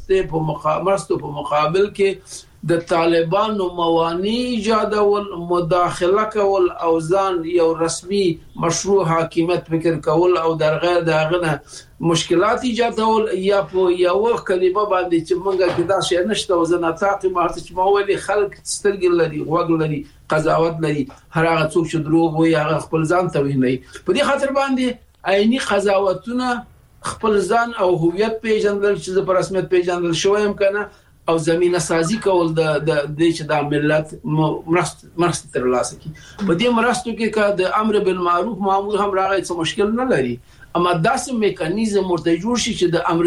مرستو په مقابل کې د طالبانو موانع ایجادول مداخله کول او ځان یو رسمي مشروع حاکمیت فکر کول او درغه دغه مشکلات ایجادول یا په یو کلمه باندې چې موږ کې دا شی نشته او زنه تاقي مارته چې موالي خلک سترګل لري وګل لري قضاوت لري هر هغه څوک چې دروغ وي هغه خپل ځان ته ویني په دې خاطر باندې عیني قضاوتونه خپل ځان او هویت پیژندل چې په رسمیت پیژندل شویم کنه او زمينه سازي کول د چې د ملت مرسته تر لاسه کی په دې مرستو کې د امر بالمعروف معمول هم راغی څه مشکل نه لري اما داسې میکانیزم ورته جوړ شي چې د امر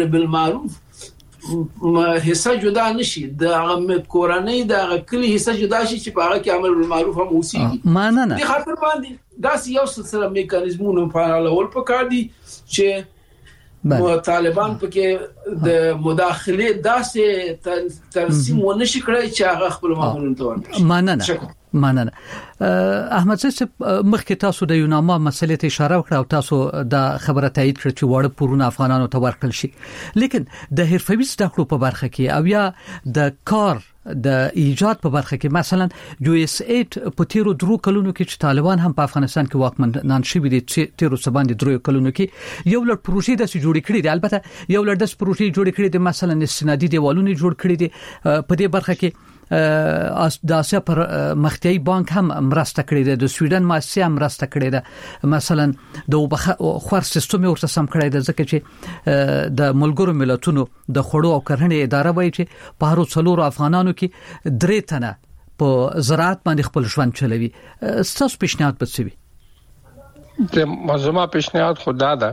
بالمعروف حصہ جدا نشي د هغه کورنۍ د کلی حصہ جدا شي چې په هغه کې امر بالمعروف هم اوسېږي معنی نه د خاطر باندې داسې یو سلسله میکانیزمونه فعالول پکار دي چې طالبان پکې د مداخله داسې ترسیم ونشي کړی چې هغه خپل معمولون ته ورنشي مننه احمد صاحب مخکې تاسو د یوناما مسلې ته اشاره وکړه او تاسو د خبره تایید کړ چې وړ پورونه افغانانو ته ورکړل شي لیکن د حرفوي زده کړو په برخه کې او یا د کار د ایجاد په برخه کې مثلا US8 په تیرو درو کلونو کې چې طالبان هم په افغانستان کې واکمنان شوي دي تیرو سباندې درو کلونو کې یو لړ پروژې د جوړې کړې دي البته یو لړ د پروژې جوړې کړې دي مثلا استنادي دیوالونه جوړ کړې دي په دې برخه کې د اسیا پر مختیای بانک هم مرسته کړې ده د سویډن مؤسسه هم مرسته کړې ده مثلا د خور سیستم ورته سم کړی ده ځکه چې د ملګرو ملتونو د خړو او کرهنې اداره وایي چې په هرو څلورو افغانانو کې درې تنه په زراعت باندې خپل ژوند چلوي ستاسو پیشنهاد به څه وي د منظمه پیشنهاد خدا ده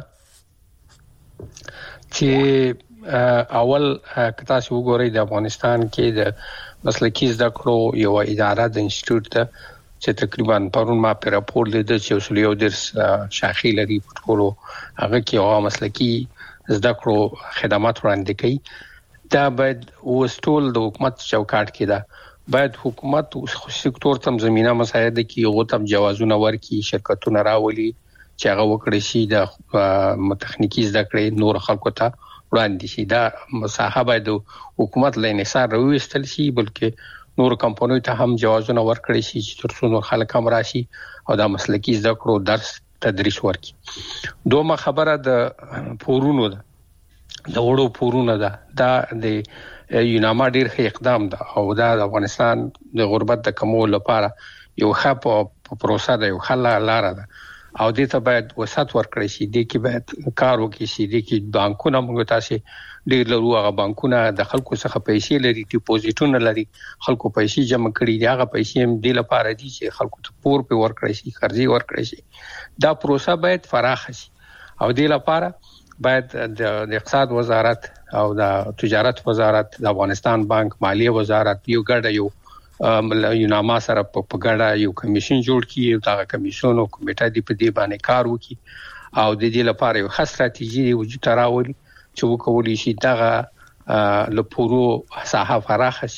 چې اول کتا چې وګورئ د افغانستان کې د مسلکی زده کړو یو اداره د انسټیټیوټ ته چې تقریبا پرون ما په راپور لیدل چې اصول یو درس شاخي لري په ټولو هغه کې یو مسلکی زده کړو خدمات وړاندې کوي دا باید وستول د حکومت چوکاټ کې ده باید حکومت سکتور تم زمينه مساعده کې یو تم جوازونه ورکي شرکتونه راولي چې هغه وکړي شي د تخنیکی زده کړې نور خلکو ته وړاندې شي دا مساحه د حکومت له انحصار راوستل شي بلکې نور کمپنیو ته هم جوازونه ورکړي شي چې ترڅو نور خلک هم راشي او دا مسلکی زده کړو درس تدریس ورکي دومره خبره د پورونو ده د وړو پورونه ده دا د یوناما ډیر ښه اقدام ده او دا د افغانستان د غربت د کمولو لپاره یو ښه پروسه ده یو ښه لار ده او دې ته باید وسات ورکړی شي د کې باید کار وکړي شي د کې بانکونه موږ تاسو ډیر لرو هغه بانکونه د خلکو څخه پیسې لري ډیپوزیټونه لري خلکو پیسې جمع کړي دي هغه پیسې هم د لپاره دي چې خلکو ته پور په ورکړي شي قرضې ورکړي شي دا پروسه باید فراخ شي او د لپاره باید د اقتصاد وزارت او د تجارت وزارت د افغانستان بانک مالیه وزارت یو ګډه یو یوناما سره په ګډه یو کمیشن جوړ کړي او دا کمیشن او کمیټه دی په دې باندې کار وکړي او د دې لپاره یو ښه ستراتیژي وجود راوړي چې وکولي شي دا له پورو ساحه فراخ شي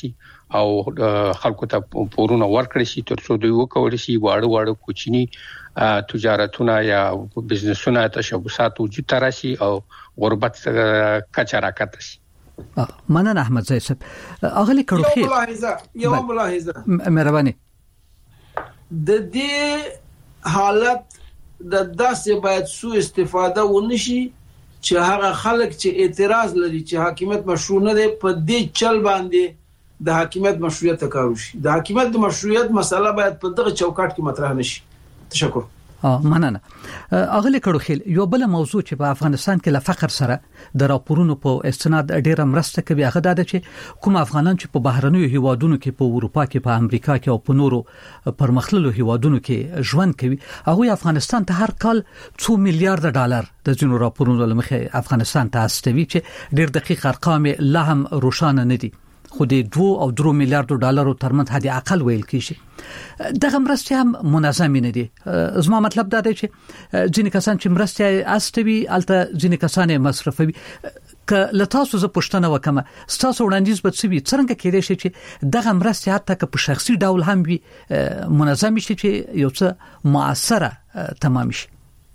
او خلکو ته پورونه ورکړي شي ترڅو دوی وکولي شي واړو کوچني تجارتونه یا بزنسونه تشبثات وجود تراشي او غربت کچا راکته شي. مننه احمد زئی صاحب. اغلی کړو یو ملاحظه مهرباني. د دې حالت د داسې باید سوء استفاده ونشي چې هغه خلک چې اعتراض لري چې حاکمیت مشروع نه دی په دې چل باندې د حاکمیت مشروعیت کارو شي. د حاکمیت د مشروعیت مسله باید په دغه چوکاټ کې مطرح نشي. تشکر. مننه. اغلی کړو یو بل موضوع چې په افغانستان کې له فقر سره د راپورونو په استناد ډیره مرسته کوي هغه دا چې کوم افغانان چې په بهرنیو هیوادونو کې په اروپا کې په امریکا کې او په نورو پرمختللو هیوادونو کې ژوند کوي هغه افغانستان ته هر کال 2 میلیارډ ډالر د جنو راپورونو لمخې افغانستان ته استوي چې ډیر دقیق ارقام لا هم روښانه نه دي خو د 2 او 3 میلیارډ ډالرو ترمنځ حد اقل ویل کیږي. دغه مرستې هم منظم نه دي. زما مطلب دا دی چې ځینې کسان چې مرستې استوي الته ځینې کسان مصرفوي. ک لتاسو ز پښتنه وکم ستاسو وړاندیز به څه وي څنګه کېدای شي چې دغه مرستې حتی که په شخصي ډول هم وي منظم شي چې یو څه مؤثره تمام شي.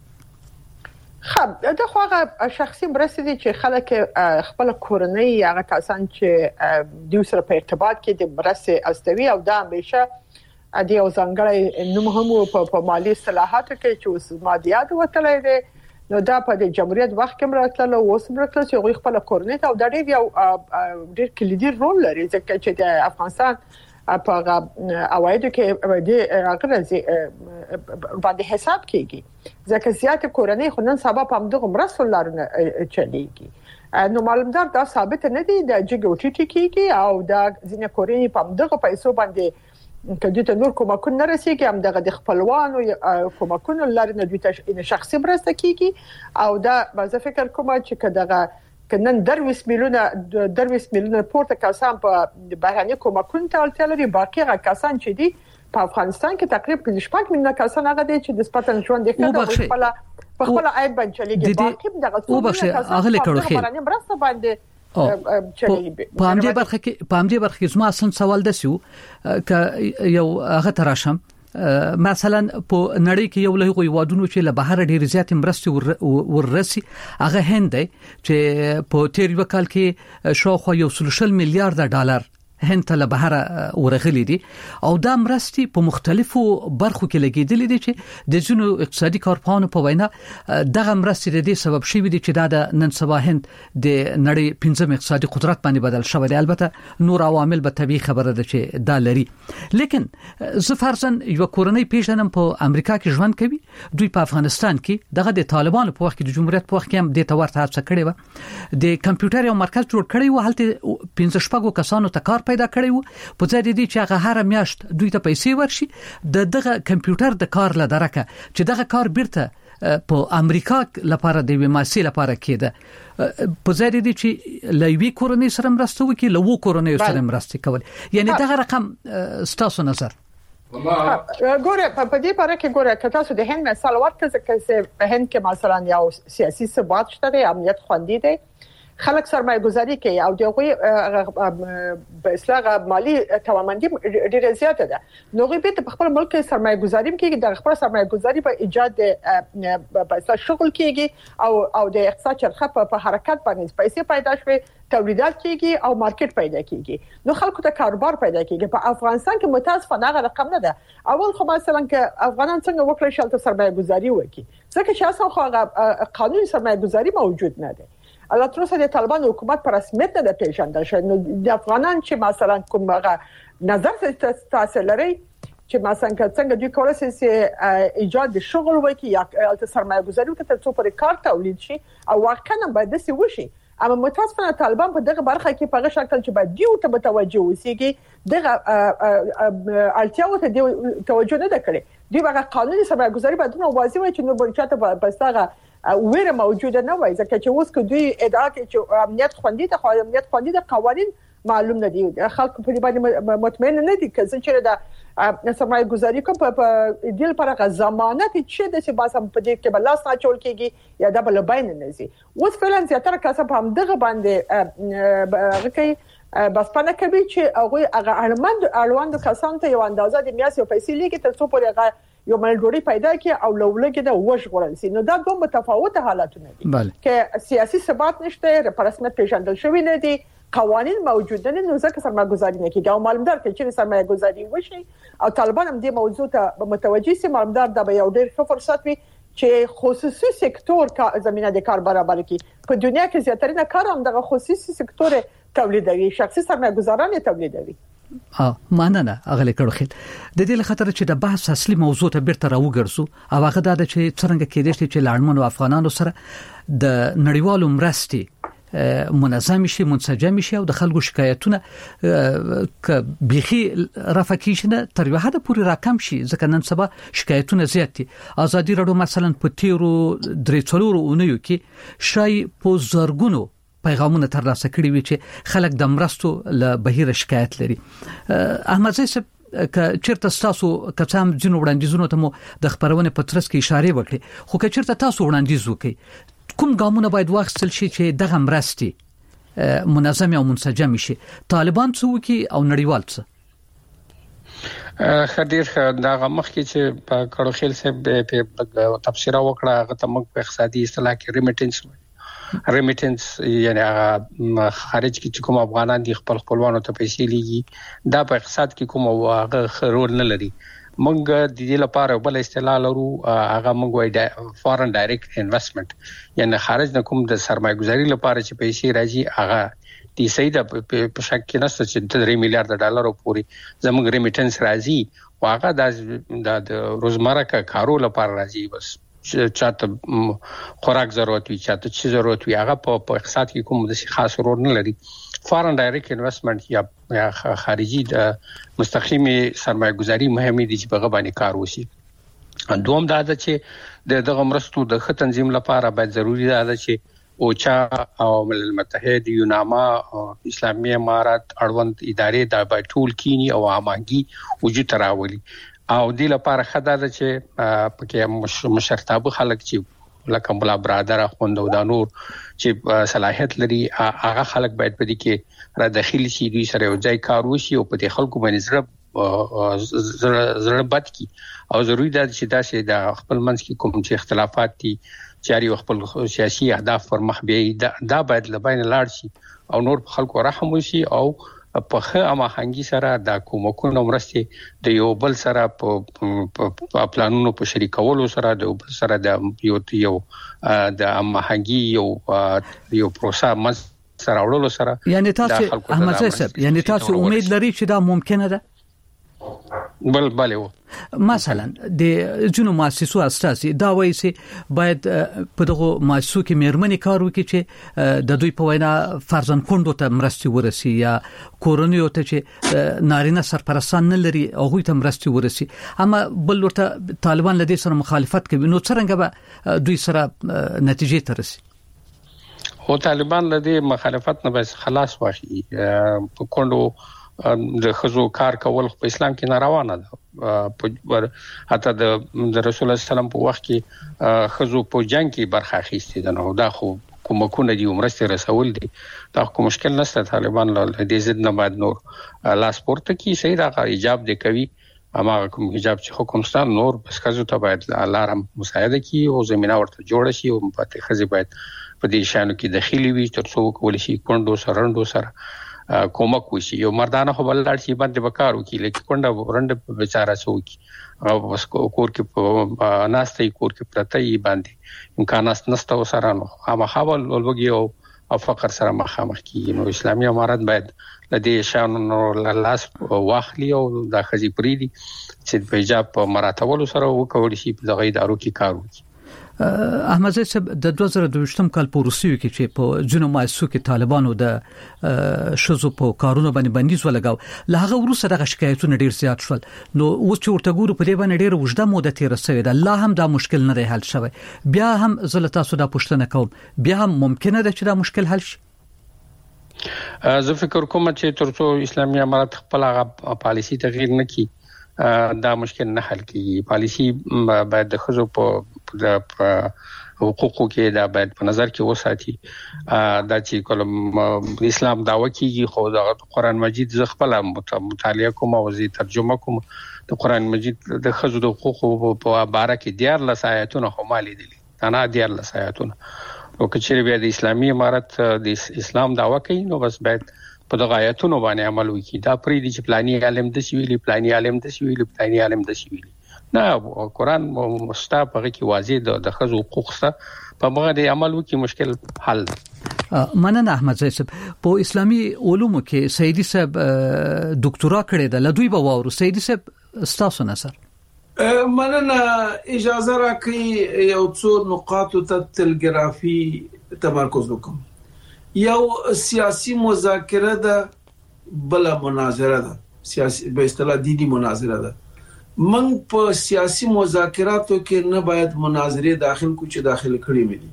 خب دا خو هغه شخصي مرستې دي چې خلک خپل کورنۍ هغه کسان چې دوی سره په ارتباط کې د مرستې استوي او دا همیشه د یو ځانګړي نوم هم په مالی اصلاحاتو کې چې اوس مادیات وتلې دي نو دا په جمهوریت وخت کې مراتله اوس مراتله چې غوښ خپل کورنۍ ته دا ډېر کلیدي رول لري ځکه چې د افغانستان په اوایدو کې د راغلي باندې حساب کیږي ځکه زیات کورنۍ خو نن سبا په همدغه مرستو لارونه چلیږي. نو معلومدار دا ثابت نه دي د جګوټی کیږي او دا ځینې کورنۍ په همدغه پیسو باندې کله ته نور کومکونه رسیږي همدغه د خپلوانو کومکونه لارونه دوی ته شخصي مرسته کیږي او دا به فکر کوم چې کداغه کنن 20 میلیونه پورته کسان په بهرني کومکونه ته اړتیا لري باقي کسان چې دي په افغانستان کې تقریبا 15 میلیونه کسان هغه دي چې د سپاتن ژوند د خپل عاید باندې چلیږي باقي دغه اغلی کړو بهرني مرسته باندې چلیږي. په همدې برخه کې زما اصل سوال دسیو ک یو هغه تراشم مثلا په نړۍ کې یو له هیوادونو چې له بهر ډیر زیات مرستې وررسي هغه هند دی چې په تیر وکال کې شاوخوا 1 میلیارډ ډالر هند ته له بهر ورغلي دي او دا مرستې په مختلفو برخو کې لګیدلې دي چې د جنو اقتصادي کارپوهانو په وینا دغه مرستې د دې سبب شوی دي چې دا د نن سبا هند د نړۍ پنځم اقتصادي قدرت باندې بدل شوی دی. البته نور عوامل به طبيعي خبره ده چې دا لري لیکن زه فرضاً یو کورنۍ پیژنم په امریکا کې ژوند کوي دوی په افغانستان کې دغه د طالبانو په وخت کې د جمهوریت په وخت کې هم د تورته هڅه کړې و د کمپیوټر یو مرکز جوړ کړی و هلته 15 کسانو ته کار پیدا کړی وو په ځای دي چې هغه هر میاشت دوی ته پیسې ورشي دغه کمپیوټر د کار لدارکه چې دغه کار بیرته په امریکا لپاره د وماسي لپاره کېده په ځای دي چې لوي کورنۍ سره مرسته وکړي لوو کورنۍ سره مرسته کول یعنی دغه رقم ستاسو نظر ګوره په دې پاره کې ګوره که تاسو د هند مثال ورکړئ چې په هند کې مثلا یو سیاسي ثبات شته امنیت خوندي دی خلک سرمایه گذاری کوي او دغه په اصلاح مالی توانمندي ډیره زیاته ده نو غوښتل په خپل ملک سرمایه گذاری کوي د خپل سرمایه گذاری په ایجاد په اصلاح شغل کیږي او د اقتصاد چرخه په حرکت باندې پیسې پیدا شوي تولیدات کیږي او مارکیټ پیدا کیږي نو خلکو ته کاروبار پیدا کیږي په افغانستان کې متاسفانه هغه رقم نه ده اول خو مثلا کې افغانان څنګه وکړي چې سرمایه گذاری وکړي ځکه چې اصلا خو قانوني سرمایه گذاری موجود نه ده الله تر اوسه د طالبان حکومت پر رسمیت نه پیژندل شوی نو د افغانان چې مثلا کومه نظر تاسو لري چې مثلا څنګه دوی کولای شي ایجاد شغل وکړي یا سرمایه گذاری وکړي ترڅو پر کار تولید شي او واقعا باید دسی وشي اما متاسفانه طالبان په دغه برخه کې په هغه شکل چې باید دیو ته متوجه وسیږي دغه التیاو ته توجه نه کړي دوی هغه قانوني سرمایه گذاری باید نو واضح وي چې نو بلچاته بسغه ویره موجوده نه وای ځکه چې اوس کو دوی ادعا کوي چې امنیت خوندي ده خو امنیت خوندي ده قوانين معلوم نه دي خلکو په دې باندې مطمئن نه دي که څنګه دا سرمایه گذاری کوم په دې لپاره ضمانت چې د څه باسم په دې کې بل لاس نه چول کیږي یا د بل بین نه زی اوس فعلا زیاتره کسب هم دغه باندې غکې بس پنه کوي چې هغه اړوند کسان ته یو اندازه د میاسي او پیسې لګي تر څو پورې هغه یو ملګری پیدا کی او لولګي د وښغړل سي نو دا دوه متفاوته حالتونه دي چې سیاسي ثبات نشته په رسمیت پیژندل شوی نه دي قوانين موجود نه نو ځکه سرمایه‌ګذاري نه کیږي او معلومدار چې سرمایه‌ګذاري وشي او طالبان هم دې موضوع ته متوجي سي معلومدار د یو ډېر ښه فرصت وي چې خصوصي سکتور کا زمينه د کار برابر کی په دنیا کې زیاتره کار هم د خصوصي سکتور تولیدوي شخصي سرمایه‌ګذاران تولیدوي مننه اغلی کړو خل د دې لخطر چې د بحث اصلي موضوع ته بیرته راوګرځو او هغه دا چې څنګه کېدې چې لاړمنو افغانانو سره د نړیوالو مرستې منظم شي منسجم شي او د خلکو شکایتونه بيخي رافقیشنه تر یو حد پورې راکم شي ځکه نن سبا شکایتونه زیات دي ازادي رادیو مثلا په تیرو درې څلورو اونیو کې شای په زرګونو پیغامونه ترلاسه کړي وي چې خلک د مرستو له بهیر شکایت لري احمد زیسب ک چیرته تاسو کڅام جنو وړاندیزونو ته مو د خبرونه په ترڅ کې اشاره وکړي خو ک چیرته تاسو وړاندیز وکړي کوم ګامونه باید واخیستل شي چې دغه مرستي منظم او منسجم شي طالبان څو کې او نړیوال څه خدیر دا مخکې چې په کړو خیل صاحب په تفسیر وکړه هغه ته موږ په اقتصادي اصطلاح کې ریمیټنس یعنی خارج کې کوم افغانان دي خپلوانو ته پیسې لیږي دا په اقتصاد کې کوم هغه رول نه لري موږ د دې لپاره بل اصطلاح لرو هغه موږ وایي فارن ډایرکټ انویسټمنت یعنی خارج نه کوم د سرمایه‌ګذاري لپاره چې پیسې راځي هغه د سیده په شک کې نشته چې 3 میلیارډ ډالر پورې زموږ ریمیټنس راځي واغه د روزمره کارو لپاره راځي بس چاته خوراک ضرورت وي چاته چی ضرورت وي هغه په اقتصاد کې کوم د خاص رول نه لري فارن ډایرکټ انویسټمنت یا خارجي د مستقیمي سرمایه‌ګذاري مهمه دي چې په غوښنه کار وشي دوم دا ده چې دغه مرستو د ښه تنظیم لپاره باید ضروری ده چې اوچا او ملل متحد یوناما اسلامي امارات اړوند ادارې د بایټول کینی او امانګي وجود راولي او د لپاره خدای چې پکې مشرتابه خلک چې لکه مولا برادر خوند او د نور چې صلاحیت لري هغه خلک باید په دې کې را داخلي شي دوی سره یو ځای کار وشي او په دې خلکو باندې زړه بد کی او ضروری ده چې دا د خپل منځ کې کوم چې اختلافات دي چې خپل سیاسي اهداف پر مخ به دا باید لباین لاړ شي او نور خلکو رحم وشي او په خه اماهنګي سره د کومکونو مرستې د یو بل سره په پلانونو په شریکولو سره د بل سره د یو د اماهنګي یو پروسه مس سره وړلو سره یعنی تاسو احمد صاحب یعنی تاسو امید لرئ چې دا ممکنه ده بله مثلا د جنو مؤسسو اساسي دا وایي چې باید په دغه مؤسسو کې مېرمنې کار وکړي چې د دوی په وینا فرزند کندو ته مرستي ورسي یا کورونیو ته چې نارینه سرپرستان نه لري هغه ته مرستي ورسي اما بل ورته طالبان لدې سره مخالفت کوي نو څنګه به دوی سره نتیجې ته رسي هو طالبان لدې مخالفت نه بس خلاص واخلي په کندو د خزو کار کول په اسلام کې ناروا نه ده حتی د رسول الله سلام په وخت کې خزو په جنگ کې برخه اخیستي ده نو دا خو کومکونه دي عمرسته رسول دي دا کوم مشکل نشته طالبان له دې ضد نه باید نور لاس پورته کی صحیح راغی ایجاب دي کوي اما کوم حجاب چې حکومتستان نور بس خزو ته باید لارم مساعده کی او زمينه ورته جوړ شي او په خزي باید په دې شانو کې داخلي وي تر څو کول شي کندو سرندو سره کومک وشي یو مردانه خو بل لاړ شي باندې وکړو کې لکه کونډه ورنده بیچاره سوکي او بس کور کې ناشته کور کې پرته یې باندې امکانات نشته وسره نو خامخابل ولوګي او فقر سره مخامخ کیږي نو اسلامي امارات باید لدې شانو لاس واخلي او د خزي پریدي چې په حجاب مراتبولو سره وکړي شي په دغه ادارو کې کار وکړي احمد صاحب د 2022 کال په روسیو کې چې په جنو مؤسسو کې طالبانو د شذو په کارونو باندې بندیز ولګاو له هغه وروسته د شکایتونو ډیر زیات شول نو اوس چې ورته ګورو په دې باندې ډیر وژده موده تیر شوې ده الله هم دا مشکل نه دی حل شوی بیا هم زلتا سودا پښتنه کوم بیا هم ممکنه ده چې دا مشکل حل شي زه فکر کوم چې ترڅو اسلامي امارات خپل پالیسی تغییر نه کړي دا مشکل نه حل کیږي پالیسی باید د خزو په حقوقو کې دا باید په نظر کې وساتي دا چې کوم اسلام داوا کیږي خو د قران مجید ز خپل مطالعه کوم او زی ترجمه کوم د قران مجید د خزو د حقوقو په اړه کې 14 آیاتونه هم لیدلي انا 14 آیاتونه او کچېری بیا د اسلامي امارت د اسلام داوا کوي نو بس باید په دغه آیاتونو باندې عمل وکړي دا پرې دي چې پلاني عالم د سویلي پلاني عالم د سویلي پلاني عالم د سویلي نه قرآن مستحب هغه کې واضح د خزو حقوق سره په مغه د عمل وکي مشکل حل مننه احمد صاحب په اسلامي علومو کې سیدی صاحب ډاکټرا کړی د لدوی به وورو سیدی صاحب استاسو نصر مننه اجازه راکړئ یو څو نقاط ته تلګرافي تمرکز وکم یو سیاسي مذاکره ده بل مناظره ده سیاسي به اصطلاح دینی مناظره ده من په سیاسي مذاکراتو کې نه باید مناظره داخل کو چې داخل کړی مې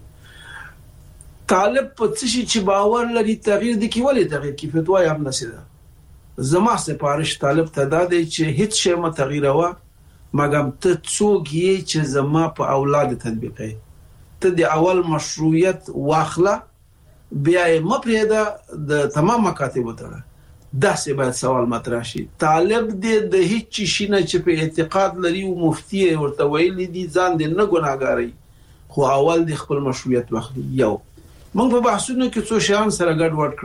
دي طالب په څه چې باور لري تغییر د کیولې تغییر کې فتوا هم نشي زما سپارښت طالب ته دا دی چې هیڅ شی ما تغییروا مګم ته څوک یې چې زما په اولاد تطبیقي ته د اول مشروعیت واخله بیا یې مپریده د تمام مکاتب وتره دا څه باید سوال مطرح شي طالب دې د هیڅ شي نه چې په اعتقاد لري او مفتي ورته ویلي دي ځان دې نه ګناګاري خو اول د خپل مشروعیت واخلي یو موږ په بحثونو کې څو شیان سره ګډ وډ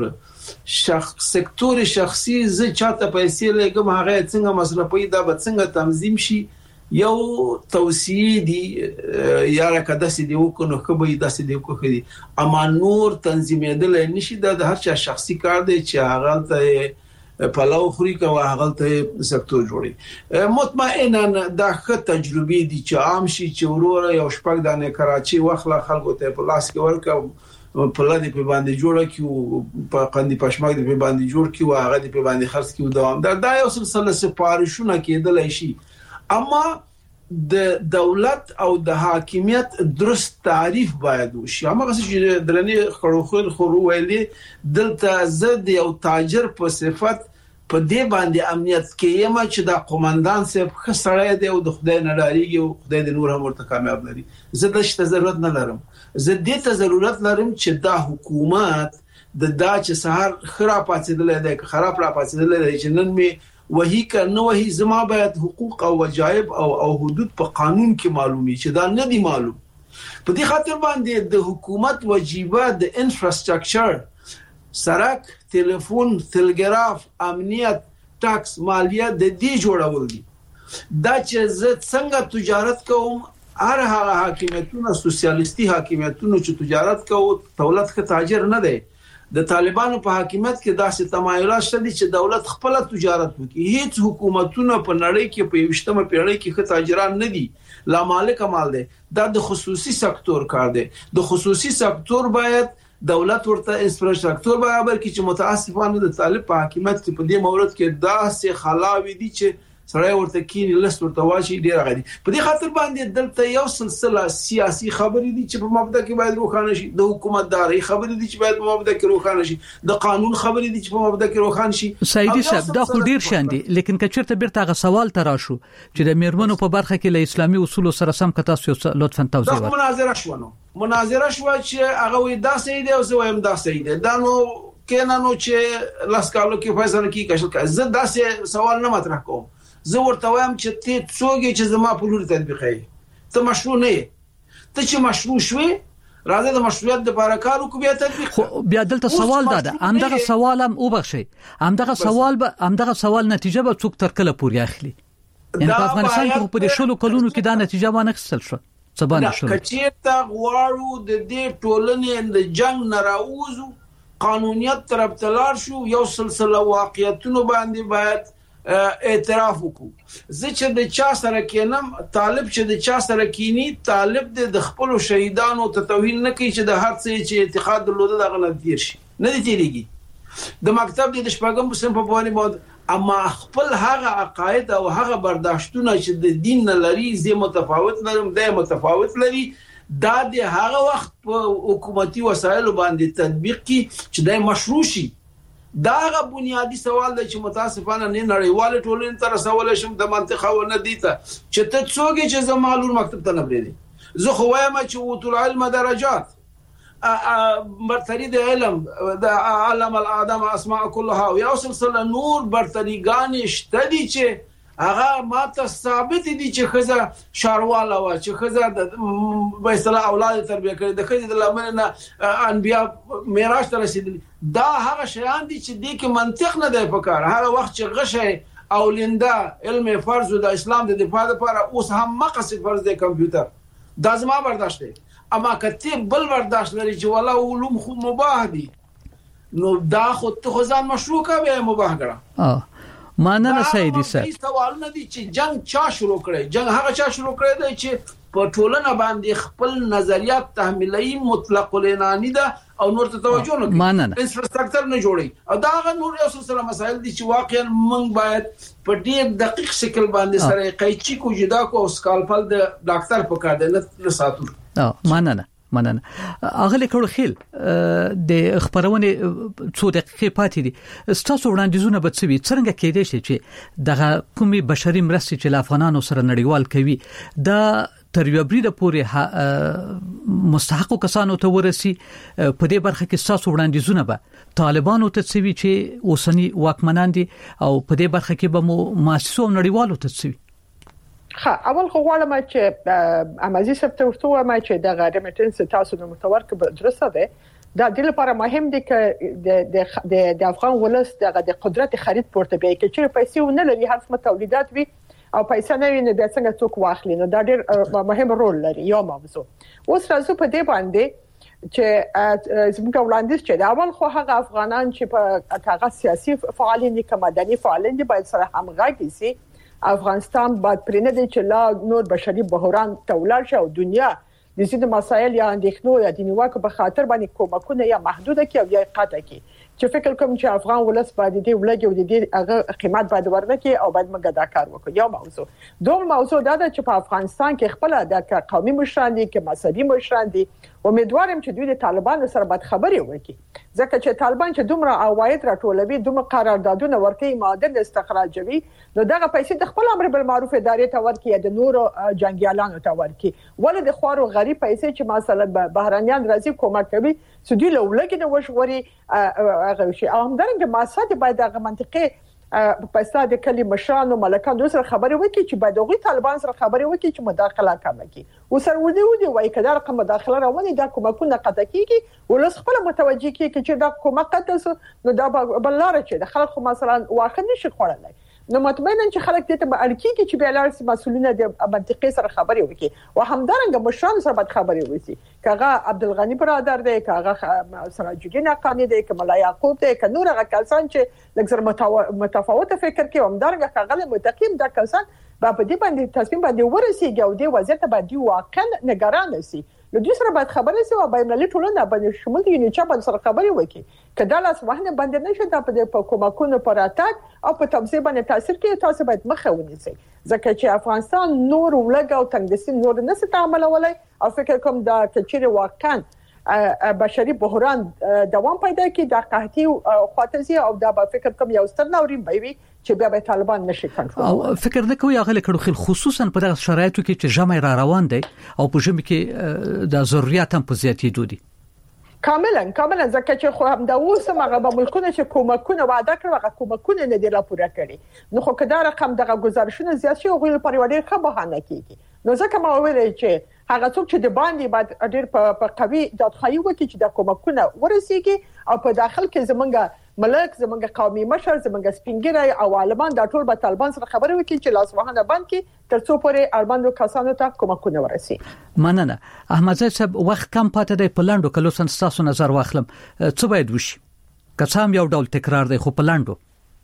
کړ سکتور شخصي ز چاته پیسې لګم هغه څنګه مصرفي دا به څنګه تنظیم شي یو توصیه دي یا راکداسي دی وکړو خو به داسې دی وکړي اما نور تنظیمېدل نشي د هر چا شخصي کار دی چې هغه ته پلاو خوري کوي هغه ته سکتور جوړي مطمئنا دا ښه تجربه دي چې عام شي چې وروره یو شپږ دانه کراچي واخله خلکو ته په لاس کې ورکو په لدی په باندې جوړه کیو په قندي پښماګ دی په باندې جوړ کیو هغه دی په باندې خرڅ کیو دوام دا یو سلسله سپارښتونه کېدل شي اما د دولت او د حاکمیت درست تعریف باید وشي هغه چې درنې خړوخل ویلي دلته زد یو تاجر په صفت په دې باندې امنیت کې یم چې د قومندان صاحب خسړې دی او د خدای نه لريږي او خدای د نور هم ورته کامیاب لري زه د شته ضرورت نه لرم زه دې ته ضرورت لرم چې دا حکومت د دا چې سهار خراب پاتېدل دی خراب را پاتېدل دی چې نن می وਹੀ کنه وਹੀ زما باید حقوق او وجایب او حدود په قانون کې معلومي چې دا نه دي معلوم په دې خاطر باندې د حکومت واجبات د انفراستراکچر سړک ټلیفون تلګراف امنیت ټاکس مالیه د دې جوړول دي دا چې زه څنګه تجارت کوم هر هغه حاکمیتونه سوسیالیستي حاکمیتونه چې تجارت کوي دولت کې تاجر نه دی د طالبانو په حکومت کې داسې تمایلات شته چې دولت خپل تجارت وکړي هیڅ حکومتونه په نړۍ کې په 20مه پیړۍ کې ښه تاجران نه دي لا مالک مال دي دا د خصوصي سکتور کار دی د خصوصي سکتور باید دولت ورته انفراستراکچر برابر کړي چې متاسفانه د طالب په حکومت کې په دې مورد کې داسې خلاوي دي چې سړی ورته کینی لست ورته واچي ډیر غدي په دې خاطر باندې دلته یو سلسله سیاسي خبرې دي چې په مبدا کې باید روښانه شي د حکومتداري خبرې دي چې باید په مبدا کې روښانه شي د قانون خبرې دي چې په مبدا کې روښانه شي سیدی صاحب دا خو ډیر شاندي لیکن کچرته بیرته غ سوال تراشو چې د میرمنو په برخه کې له اسلامي اصول سره سم کتا لطفا توضیح ورکړئ مناظره شو چې هغه وې دا صحیح دی او زه وایم دا صحیح دی دا نو کینانو چې لاسکالو کې فیصله کی کښل زه دا سوال نه مطرح کوم زه ورته وایم چې ته څوګي چې زما په لور تطبیقي ته مشروع نه ته چې مشروع شوي راځه د مشروعیت د لپاره کار وکړو بیا تطبیق بیا دلته سوال ده همدغه سوال هم وبخشي همدغه سوال نتیجه به څوک تر کله پوري اخلي ان په افغانستان کې په دې شلو کلونو کې دا نتیجه باندې خپل شو سبانه شو کچېرته غواړو د دې ټولنې د جنگ نه راوځو قانونیت طرف تلار شو یو سلسله واقعیتونو باندې باید اعتراف وکړو زه چې د چا سره کینم طالب چې د چا سره کینی طالب د خپل شهیدانو ته توهین نه کوي چې د هر څه چې اعتقاد درلوده د غلط دیر شي نه دی تیریږي د مکتب د شپږم سم په باندې بود اما خپل هغه عقاید او هغه برداشتونه چې د دین نه لري زه متفاوت لرم د متفاوت لري دا د هغه وخت په حکومتي وسایل باندې تطبیق کی چې د مشروع شي دا غو بنیادی سوال دی چې متاسفانه نه نړیواله ټولنې تر رسول شم د منطقه و نه دي ته چې ته څوګي چې زمالور مکتب ته نه بریدي زه خو وایم چې وطول علم درجات برتری د علم د علم الادم اسماء كلها او یا سلسله نور برتریګان شته دي چې هغه ماته ثابت دي چې خزه شارواله وا چې خزه د بيصله اولاد تربیه کړي د خزه د لمنه انبیا میراث ته رسیدل دا هغه شیان دي چې د کې منطق نه دی پکار هغه وخت چې غشه او لنده علم فرض د اسلام د دفاع لپاره اوس هم مقصد فرض د کمپیوټر دا زما برداشت دی اما کته بل برداشت لري چې ولا علوم خو مباح دي نو دا خو ته ځان مشروع کوي مباح کړه مانه سیدی صاحب سوالونه دي چې جنگ چا شروع کړي جنگ هغه چا شروع کړي دی چې په ټولنه باندې خپل نظریات تحمیلي مطلق العنانی ده او نور ته توجه نه کوي انفراستراکچر نه جوړي او دا هغه نور یو سلسله مسایل دي چې واقعا موږ باید په ډیر دقیق شکل باندې سره قیچی کو جدا کو سکالپل د ډاکټر په کار نه ساتو مننه اغلی کړو خیل د خبرونه څو دقیقې پاتې دي ستاسو وړاندیزونه به څه وي څنګه کېدای شي چې دغه کومي بشري مرستې چې لافغانانو سره نړیوال کوي د تر یو بریده پورې مستحق کسانو ته ورسي په دې برخه کې ستاسو وړاندیزونه به طالبانو ته څه وي چې اوسنی واکمنان دي او په دې برخه کې به مؤسسو نړیوالو ته څه وي اول خو غواړم چې امازي سپته ورته ما چې د غاډمټنس تاسو نو متورک درسته ده دا د لپاره مهم دي چې د افغان ولس د قدرت خرید پورته به کې چې پیسې ونه لري هڅه تولیدات وي او پیسې نه وي نه د څنګه څوک واخلي نو دا ډېر مهم رول لري یو موضوع اوس راځو په دې باندې چې زموږ وړاندیز چې دا اول خو هغه افغانان چې په هغه سیاسي فعالین دي که مدني فعالین دي باید سره همغږي سي افغانستان باید پرې نه دی چې لا نور بشري بحران ته ولاړ شي او دنیا د ځینو مسایل یا اندېښنو یا د نیوکو په خاطر باندې کومکونه یا محدوده کړي او یا قطع کړي چې فکر کوم چې افغان ولس باید دې ولګي او دې هغه قیمت باید ورنکړي او باید موږ دا کار وکړو یو موضوع دوم موضوع دا ده چې په افغانستان کې خپل د قومي مشران دي کې مذهبي مشران دي امیدوارم چې دوی د طالبانو سره باید خبرې وکړي ځکه چې طالبان چې دومره عواید راټولوي دومره قراردادونه ورکوي معادن استخراجوي نو دغه پیسې د خپل امر بالمعروف ادارې ته ورکړي د نورو جنگیالانو ته ورکړي ولې د خوارو غریب پیسې چې مثلا بهرانيان راځي کومک کوي سودی لولګي د وشوري هغه شي هم درنګ ماسات باید دغه منطقي په استاد کلی مشرانو ملکانو سره خبرې وکړي چې باید هغه طالبان سره خبرې وکړي چې مداخله کوي او سره ودی وای کدا رقم مداخله راونی دا کومکونه قطع کیږي ولس خپل متوجي کیږي چې دا کومه قطع نو دا بلاره چې د خلکو مثلا واخد نشي خوړلای نو مطمئنا چې خلک دې ته اړکیږي چې بیا لارسي مسولینه د منطقي سره خبرې وکړي او همدارنګه مشران سره باید خبرې وکړي کاغه عبدالغنی برادر دی کاغه سراج الدین حقانی دی کمال یعقوب دی کنور هغه کسان چې لږ متفاوت فکر کوي همدارنګه کاغه متقیم د کسان په دې باندې تصمیم باندې ورسیږي او د وضعیت باندې واقعا نگران شي نو دوی سره باید خبرې سي او بینالمللي ټولنه باندې شمول دي چې په سره خبرې وکړي کله لاس وهنه باندې نشي په کومکونو پر اتاک او په تبصره باندې تاثیر کوي تاسو باید مخه ونیسئ ځکه چې افغانستان نور ولګ او تنګدسي نور نه ستعمل ولای او فکر کوم دا کچېره واقعا بشري بحران دوام پیدا کوي د قحطي او خاطرزي او دا په فکر کوم یو ستر نوري بيوي چې بیا به طالبان نشي کنټرول او فکر نه کوي هغه کړو خل خصوصا په دغه شرایطو کې چې جمع را روان دي او په جمع کې د ضرورت هم په زیاتېدو دي کاملا ځکه چې خو هم دا اوسه هغه ملکونه چې کومکونه وعده کړو هغه کومکونه نه دی راپور کړی نو خو کدا رقم دغه گزارشونه زیات شي او غوړي پریوړي ښه بهانه کیږي نو ځکه ما ویل چې هغه څوک چې د باندې بعد ډېر په قوي دادخواهی وکړي چې د کومکونه ورسیږي او په داخل کې زمونږ ملک زمونږ قومي مشر زمونږ سپینګری او عالمان د ټول به طالبان سره خبرې وکړي چې لاس وهنه بند کړي ترڅو پورې اړوندو کسانو ته کومکونه ورسي مننه احمد صاحب وخت کم پاتې دی په لاندو کلو سن تاسو نظر واخلم څه باید وشي کڅام یو ډول تکرار دی خو په لاندو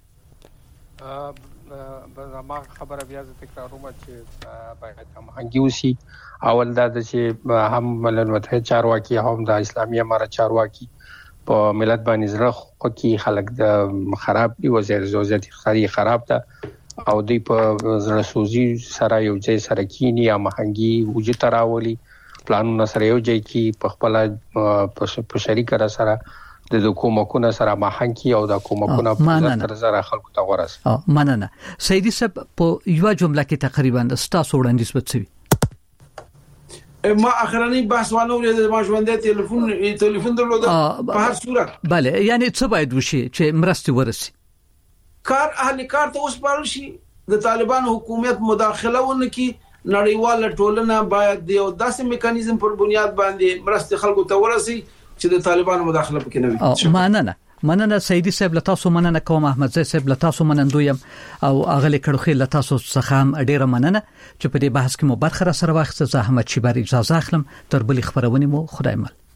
ما خبره بیا تکراروم چې باید هم هنګیوسی اول دا چې هم ملل متحد چارواکي هم د اسلامي امارت چارواکي په ملت باندې زړه کې خلک د خراب دی وضعیت اقتصادي خراب ده او دی په زړه سوزي سره یو ځای سره کینی یا مهنګي وجود تراولي پلانونه سره یو ځای کې په خپل په شریک سره د کومکونو سره مهنګي او د کومکونو په تر زره خلکو ته ورسي مننه سیدی صاحب په یو جمله کې تقریبا ستاسو وړاندیز وڅوي ما اخرنی بحث وانه ولې ما ژوندې ټلیفون درلود په هر صورت. بله یعنی څه باید وشي چې مرستي ورسي؟ کار اهل کار ته وسپارل شي، د طالبان حکومت مداخله ونکي، نړیواله ټولنه باید یو داسې میکانیزم پر بنیاد باندې مرستي خلکو ته ورسي چې د طالبان مداخله پکې نه وي. مننه سیدی صاحب لتاسو مننه کوم، احمد زئی صاحب لتاسو منندویم او اغلی کړوخي لتاسو څخه هم ډیره مننه چې په دې بحث کې مو برخه را سره واخیسته. زه احمد شیبر اجازه اخلم، تر بلې خبرونه مو خدای مل.